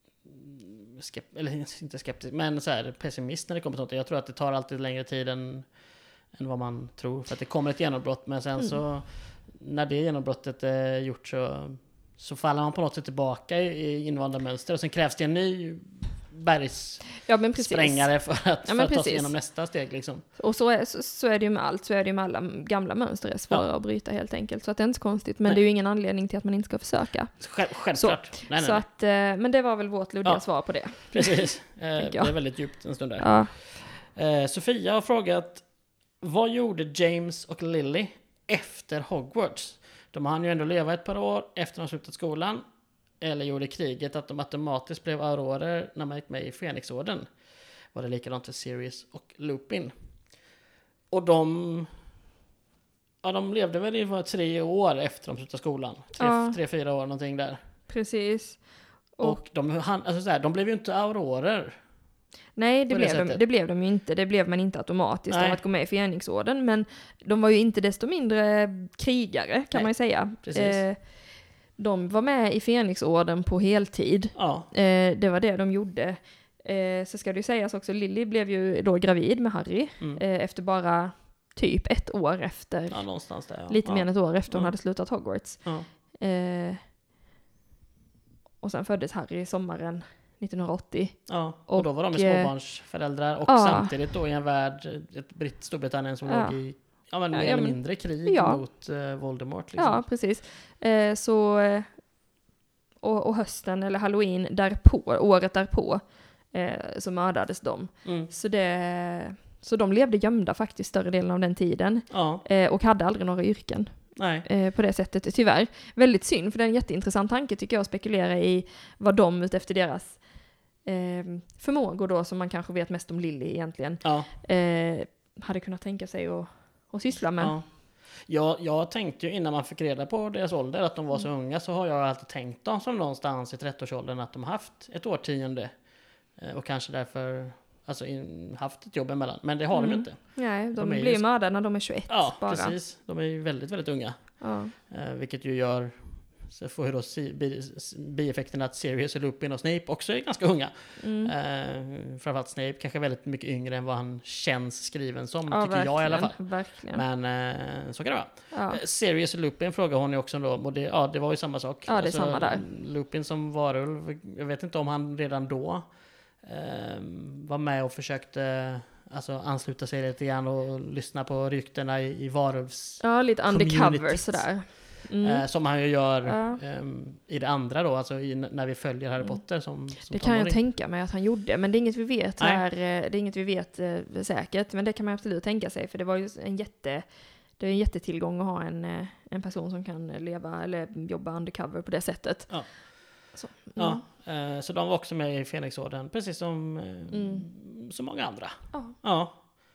skep- eller inte skeptisk, men så här, pessimist när det kommer till sånt. Jag tror att det tar alltid längre tid än, än vad man tror, för att det kommer ett genombrott, men sen Mm. så när det genombrottet är gjort så, så faller man på något sätt tillbaka i, i invanda mönster, och sen krävs det en ny bergssprängare ja, men precis. för att, Ja, för men att ta sig precis. igenom nästa steg liksom. Och så är, så, så är det ju med allt, så är det ju med alla gamla mönster, är svåra Ja. att bryta helt enkelt. Så att det är inte så konstigt, men Nej. det är ju ingen anledning till att man inte ska försöka. Själv, självklart. Nej, nej, Så nej. att, eh, men det var väl vårt luddiga Ja. svar på det. Precis. Eh, det Tänker jag. är väldigt djupt en stund där. Ja. Eh, Sofia har frågat, vad gjorde James och Lily efter Hogwarts? De hann ju ändå leva ett par år efter de slutat skolan. Eller gjorde kriget att de automatiskt blev aurorer när man gick med i Fenixorden? Var det likadant för Sirius och Lupin? Och de... Ja, de levde väl i var tre år efter de slutade skolan. Tre, Ja. tre fyra år någonting där. Precis. Och, Och de, han, alltså så här, de blev ju inte aurorer. nej, det på det blev, de, sättet. det blev de ju inte. Det blev man inte automatiskt Nej. av att gå med i Fenixorden. Men de var ju inte desto mindre krigare, kan Nej, man ju säga. precis. Eh, de var med i Fenixorden på heltid. Ja, Eh, det var det de gjorde. Eh, så ska det ju sägas också, Lily blev ju då gravid med Harry. mm. Eh, efter bara typ ett år efter. ja någonstans där. Ja. Lite ja. mer än ett år efter hon Ja. hade slutat Hogwarts. Ja. Eh, och sen föddes Harry sommaren nittonhundraåttio. Ja, och, Och, då var de eh, småbarnsföräldrar och ja. samtidigt då i en värld, ett Britt Storbritannien som Ja. låg i ja, men Ja, mer ja, eller men- mindre krig ja. mot uh, Voldemort. Liksom. Ja, precis. Eh, så, eh, och, och hösten, eller halloween därpå, året därpå, eh, så mördades de. Mm. Så, det, så de levde gömda faktiskt större delen av den tiden. Ja, Eh, och hade aldrig några yrken nej. eh, på det sättet, tyvärr. Väldigt synd, för det är en jätteintressant tanke tycker jag, att spekulera i vad de utefter deras eh, förmågor då, som man kanske vet mest om Lily egentligen, Ja, eh, hade kunnat tänka sig att, att syssla med. ja. Jag, jag tänkte ju innan man fick reda på deras ålder att de var så Mm. unga, så har jag alltid tänkt dem som någonstans i trettioårsåldern att de har haft ett årtionde eh, och kanske därför alltså, in, haft ett jobb emellan. Men det har de Mm. ju inte. Nej, de, De är ju blir s- mördade när de är tjugoett Ja, bara. precis. De är ju väldigt, väldigt unga. Ja. Eh, vilket ju gör, så får ju då si, bi, bieffekten att Sirius och Lupin och Snape också är ganska unga. Mm. Eh, framförallt Snape kanske är väldigt mycket yngre än vad han känns skriven som, Ja, tycker jag i alla fall. Verkligen. Men eh, så kan det vara. Ja. Eh, Sirius och Lupin frågar hon ju också då, och det, ja, det var ju samma sak. Ja, det är samma där. Lupin som varulv, jag vet inte om han redan då eh, var med och försökte alltså, ansluta sig lite grann och lyssna på ryktena i, i varulvs... ja, lite undercover communities. sådär. Mm. Eh, som han ju gör Ja. ehm, i det andra då, alltså i, när vi följer Harry Mm. Potter som, som Det kan jag tonåring. tänka mig att han gjorde, men det är inget vi vet Nej. här, eh, det är inget vi vet eh, säkert, men det kan man absolut tänka sig, för det var ju en jätte, det är en jättetillgång att ha en, eh, en person som kan leva eller jobba undercover på det sättet. Ja. Så, mm. Ja, eh, så de var också med i Fenixorden, precis som eh, Mm. så många andra. Ja. Ja.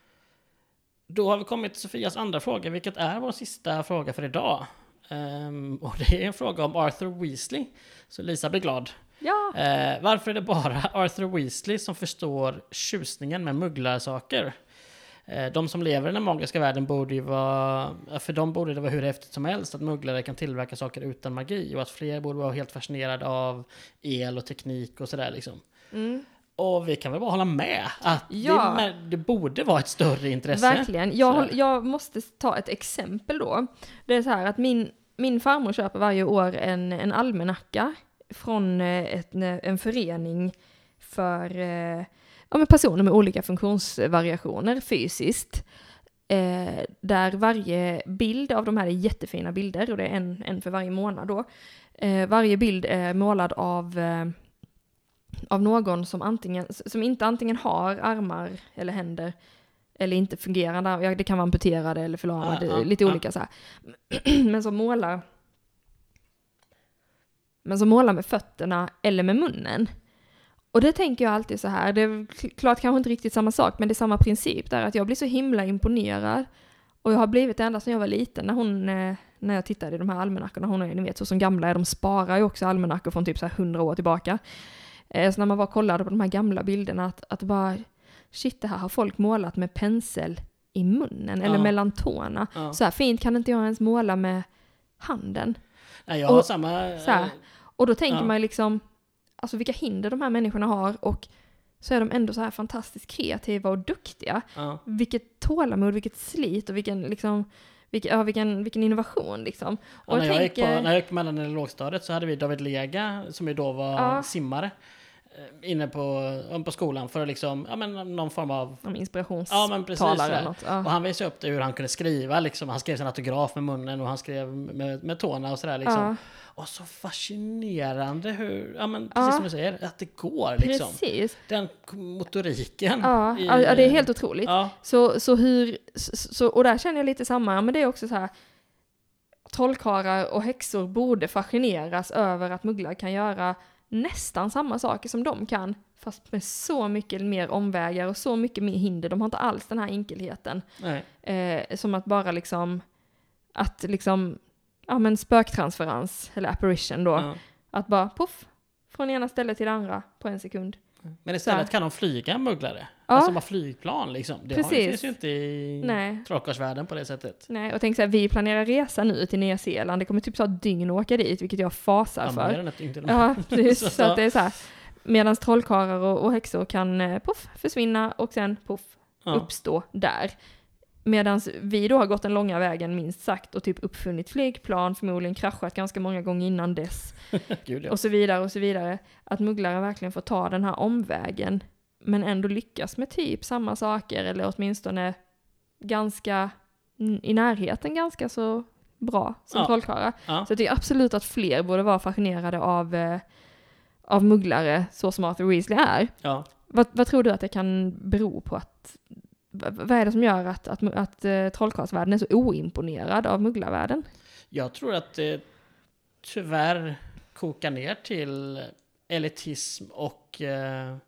Då har vi kommit till Sofias andra fråga, vilket är vår sista fråga för idag. Ehm, och det är en fråga om Arthur Weasley. Så Lisa blir glad. Ja. Eh, varför är det bara Arthur Weasley som förstår tjusningen med mugglarsaker? Eh, de som lever i den magiska världen borde ju vara... För dem borde det vara hur häftigt som helst att mugglare kan tillverka saker utan magi. Och att fler borde vara helt fascinerade av el och teknik och sådär liksom. Mm. Och vi kan väl bara hålla med att Ja. det, det borde vara ett större intresse. Verkligen. Jag, Så. håll- jag måste ta ett exempel då. Det är så här att min, min farmor köper varje år en, en almanacka från eh, ett, en förening för eh, ja, men personer med olika funktionsvariationer fysiskt. Eh, där varje bild av de här är jättefina bilder, och det är en, en för varje månad då. Eh, varje bild är målad av... Eh, av någon som, antingen, som inte antingen har armar eller händer eller inte fungerande, ja, det kan vara amputerade eller förlamade, Ja, ja, lite ja. olika så här. Men som målar men som målar med fötterna eller med munnen. Och det tänker jag alltid så här, det är klart kanske inte riktigt samma sak, men det är samma princip där, att jag blir så himla imponerad, och jag har blivit det ända sedan jag var liten, när hon eh, när jag tittade i de här almanackorna, hon är, ni vet, så som gamla är, de sparar ju också almanackor från typ så här hundra år tillbaka. Så när man bara kollade på de här gamla bilderna, att, att bara, shit, det här har folk målat med pensel i munnen, eller Ja. mellan tårna. Ja. Så här fint kan inte jag ens måla med handen. Nej, jag har Och samma... så här. Och då tänker Ja. man ju liksom, alltså vilka hinder de här människorna har, och så är de ändå så här fantastiskt kreativa och duktiga. Ja. Vilket tålamod, vilket slit och vilken liksom, vilken, ja, vilken, vilken innovation liksom. Och Ja, när, jag gick på, tänker- när jag gick på mellan- eller lågstadiet så hade vi David Lega som ju då var Ja. simmare. inne på, på skolan för att liksom, ja men någon form av Om inspirations ja, men precis, talare eller något. Ja. Och han visade upp det hur han kunde skriva liksom. Han skrev sin autograf med munnen och han skrev med, med tårna och sådär liksom. Ja. Och så fascinerande hur, ja men precis Ja. som du säger, att det går liksom. Precis. Den motoriken. Ja, i, ja, det är helt otroligt. Ja. Så, så hur, så, och där känner jag lite samma, men det är också så här, trollkarlar och häxor borde fascineras över att mugglar kan göra nästan samma saker som de kan, fast med så mycket mer omvägar och så mycket mer hinder. De har inte alls den här enkelheten. Nej. Eh, som att bara liksom, att liksom, ja men spöktransferens, eller apparition då, Ja. att bara puff, från ena stället till det andra på en sekund. Men istället kan de flyga mugglare. Ja. Alltså bara flygplan liksom. Det har, Precis. finns ju inte i Nej. trollkarlsvärlden på det sättet. Nej, och tänk så här, vi planerar resa nu till Nya Zeeland. Det kommer typ så ett dygn att åka dit, vilket jag fasar Ja, för. mer än ett dygn till och med. Ja, precis. Så- så att det är så här. Medan trollkarlar och, och häxor kan eh, puff, försvinna och sen puff, Ja. uppstå där. Medan vi då har gått den långa vägen minst sagt och typ uppfunnit flygplan, förmodligen kraschat ganska många gånger innan dess. Gud, ja. Och så vidare och så vidare. Att mugglare verkligen får ta den här omvägen men ändå lyckas med typ samma saker eller åtminstone ganska i närheten ganska så bra som Ja. trollkarlar. Ja. Så jag tycker absolut att fler borde vara fascinerade av, eh, av mugglare så som Arthur Weasley är. Ja. Vad, vad tror du att det kan bero på? Att, vad, vad är det som gör att, att, att uh, trollkarlsvärlden är så oimponerad av mugglarvärlden? Jag tror att det tyvärr kokar ner till elitism och eh,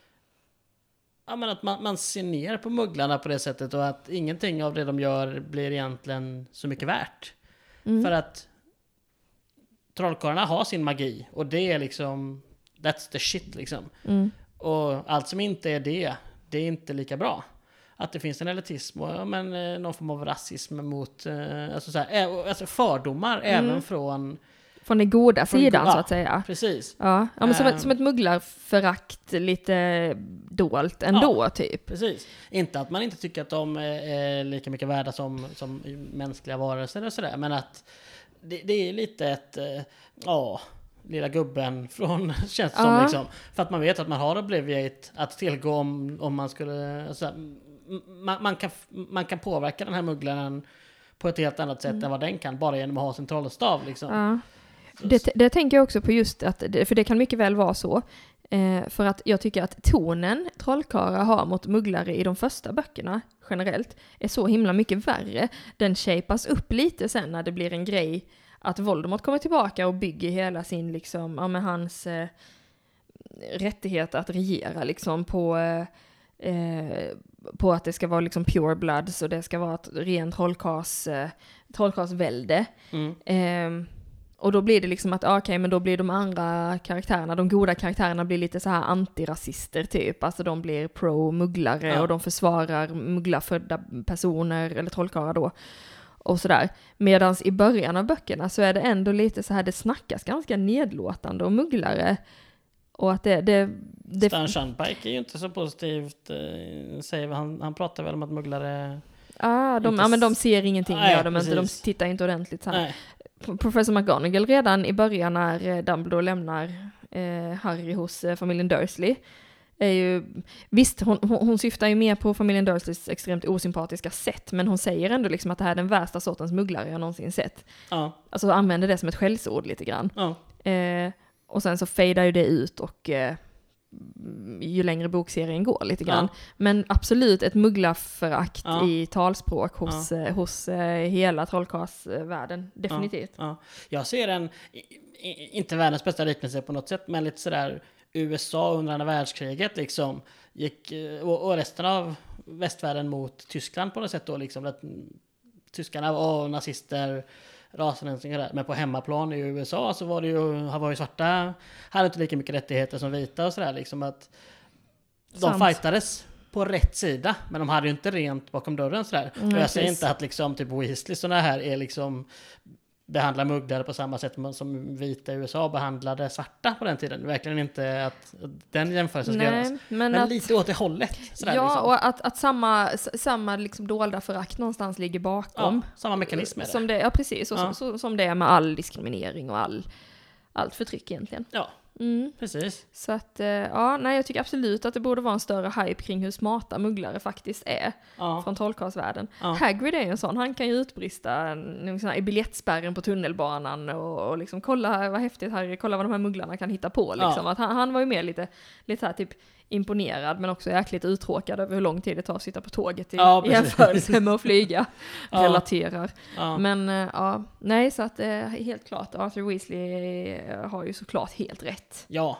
ja, men att man, man ser ner på mugglarna på det sättet och att ingenting av det de gör blir egentligen så mycket värt. Mm. För att trollkarlarna har sin magi och det är liksom that's the shit liksom. Mm. Och allt som inte är det, det är inte lika bra. Att det finns en elitism och ja, men, eh, någon form av rasism mot eh, alltså, så här, eh, alltså fördomar Mm. även från Från den goda Från sidan go- så ja. att säga. precis. Ja, ja men som, ett, Ehm. som ett mugglarförakt lite dolt ändå typ. Precis. Inte att man inte tycker att de är, är lika mycket värda som, som mänskliga varelser och sådär. Men att det, det är lite ett, eh, ja, lilla gubben från, känns det som Ja. liksom. För att man vet att man har Obliviate att tillgå om, om man skulle, alltså, m- man, man, kan, man kan påverka den här mugglaren på ett helt annat sätt Mm. än vad den kan, bara genom att ha sin trollstav liksom. Ja. Det, det tänker jag också på just att, för det kan mycket väl vara så. Eh, för att jag tycker att tonen trollkarlar har mot mugglare i de första böckerna generellt är så himla mycket värre. Den shapas upp lite sen när det blir en grej att Voldemort kommer tillbaka och bygger hela sin liksom, ja med hans eh, rättighet att regera liksom på eh, eh, på att det ska vara liksom pure blood så det ska vara ett rent trollkars eh, trollkarsvälde. Mm. Eh, och då blir det liksom att, okej, okay, men då blir de andra karaktärerna, de goda karaktärerna blir lite så här antirasister typ. Alltså de blir pro-mugglare Ja. och de försvarar mugglarfödda personer, eller trollkarlar då. Och sådär. Medans i början av böckerna så är det ändå lite så här, det snackas ganska nedlåtande om mugglare. Och att det... det, det Stan Shunpike är ju inte så positivt, eh, säger vi. han, han pratar väl om att mugglare... ah, de, inte ja, men de s- ser ingenting, Nej, gör de inte, de precis. tittar inte ordentligt så här. Nej. Professor McGonagall redan i början när eh, Dumbledore lämnar eh, Harry hos eh, familjen Dursley är ju, visst hon, hon, hon syftar ju mer på familjen Dursleys extremt osympatiska sätt, men hon säger ändå liksom att det här är den värsta sortens mugglare jag någonsin sett. Ja. Alltså använder det som ett skällsord lite grann. Ja. Eh, och sen så fejdar ju det ut och eh, ju längre bokserien går lite grann. Ja. Men absolut ett mugglarförakt Ja. i talspråk hos, eh, hos eh, hela trollkarlsvärlden. Definitivt. Ja. Jag ser en, i- i- inte världens bästa liknelse på något sätt, men lite sådär U S A under andra världskriget liksom, gick, eh, och, och resten av västvärlden mot Tyskland på något sätt då liksom, att mm, tyskarna var nazister, rasrensningar där, men på hemmaplan i U S A så var det ju, var ju svarta, hade inte lika mycket rättigheter som vita och sådär liksom, att de Sant. fightades på rätt sida, men de hade ju inte rent bakom dörren sådär. Mm, och jag säger precis. inte att liksom typ Weasley sådana här är liksom behandlar mugglare på samma sätt som vita i U S A behandlade svarta på den tiden. Verkligen inte att den jämförelsen ska göras. Nej, Men, men, att, lite åt det hållet. Sådär, ja, liksom. och att, att samma, s- samma liksom dolda förakt någonstans ligger bakom. Ja, samma mekanism är det. Som det ja, precis. Och Ja. så, så, som det är med all diskriminering och all, allt förtryck egentligen. Ja, Mm. Precis. Så att, eh, ja, nej, jag tycker absolut att det borde vara en större hype kring hur smarta mugglare faktiskt är Ja. från trollkarlsvärlden. Ja. Hagrid är en sån, han kan ju utbrista liksom, i biljettspärren på tunnelbanan och, och liksom kolla vad häftigt Harry, kolla vad de här mugglarna kan hitta på. Liksom. Ja. Att han, han var ju mer lite, lite så här, typ imponerad men också jäkligt uttråkad över hur lång tid det tar att sitta på tåget i Ja, jämförelse med att flyga. Ja. Relaterar. Ja. Men eh, ja, nej så att eh, helt klart, Arthur Weasley eh, har ju såklart helt rätt. Ja.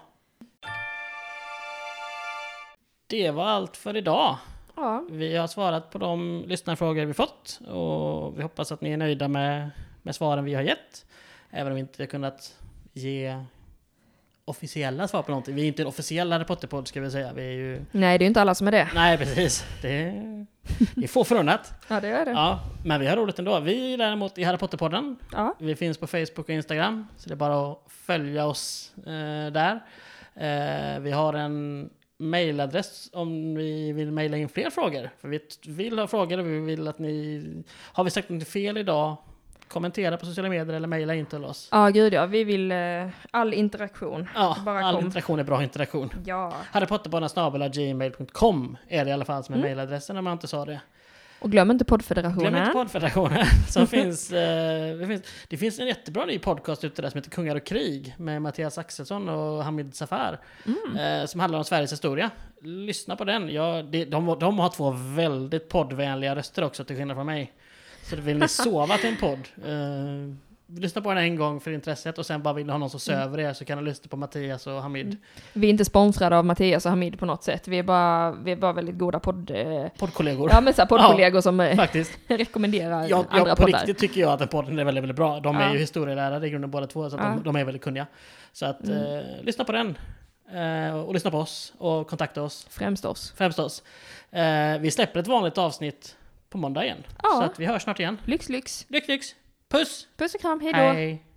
Det var allt för idag. Ja, Vi har svarat på de lyssnarfrågor vi fått och vi hoppas att ni är nöjda med, med svaren vi har gett. Även om vi inte har kunnat ge officiella svar på någonting. Vi är inte en officiell Harry Potter-podd ska vi säga. Vi är ju... nej det är ju inte alla som är det. Nej, precis. Det är, det är få förunnat. Ja, det är det. Ja, men vi har roligt ändå. Vi är däremot i Harry Potter-podden. Ja. Vi finns på Facebook och Instagram. Så det är bara att följa oss eh, där. Eh, vi har en mailadress om vi vill mejla in fler frågor. För vi vill ha frågor och vi vill att ni... Har vi sagt något fel idag? Kommentera på sociala medier eller mejla in till oss. Ja, gud ja. Vi vill eh, all interaktion. Ja, Bara all kom. interaktion är bra interaktion. Ja. harrypotterbarna snabel gmail punkt com är det i alla fall som är Mm. mejladressen om jag inte sa det. Och glöm inte poddfederationen. Glöm inte poddfederationen som finns, eh, det finns. Det finns en jättebra ny podcast ute där som heter Kungar och krig med Mattias Axelsson och Hamid Safar Mm. eh, som handlar om Sveriges historia. Lyssna på den. Ja, det, de, de har två väldigt poddvänliga röster också till skillnad från mig. Så vill ni sova till en podd, eh, lyssna på den en gång för intresset och sen bara vill ni ha någon som söver er så kan ni lyssna på Mattias och Hamid. Mm. Vi är inte sponsrade av Mattias och Hamid på något sätt. Vi är bara, vi är bara väldigt goda podd... Eh, Poddkollegor. ja, men så här, poddkollegor som eh, Faktiskt. rekommenderar Jag, andra jag på poddar. riktigt tycker jag att den podden är väldigt, väldigt bra. De är Ja. ju historielärare i grunden båda två, så att Ja. de, de är väldigt kunniga. Så att Mm. eh, lyssna på den. Eh, och lyssna på oss och kontakta oss. Främst oss. Främst oss. Eh, vi släpper ett vanligt avsnitt på måndag igen. Ja. Så att vi hörs snart igen. Lyx, lyx. Lyx, lyx. Puss! Puss och kram, hej då. Hej!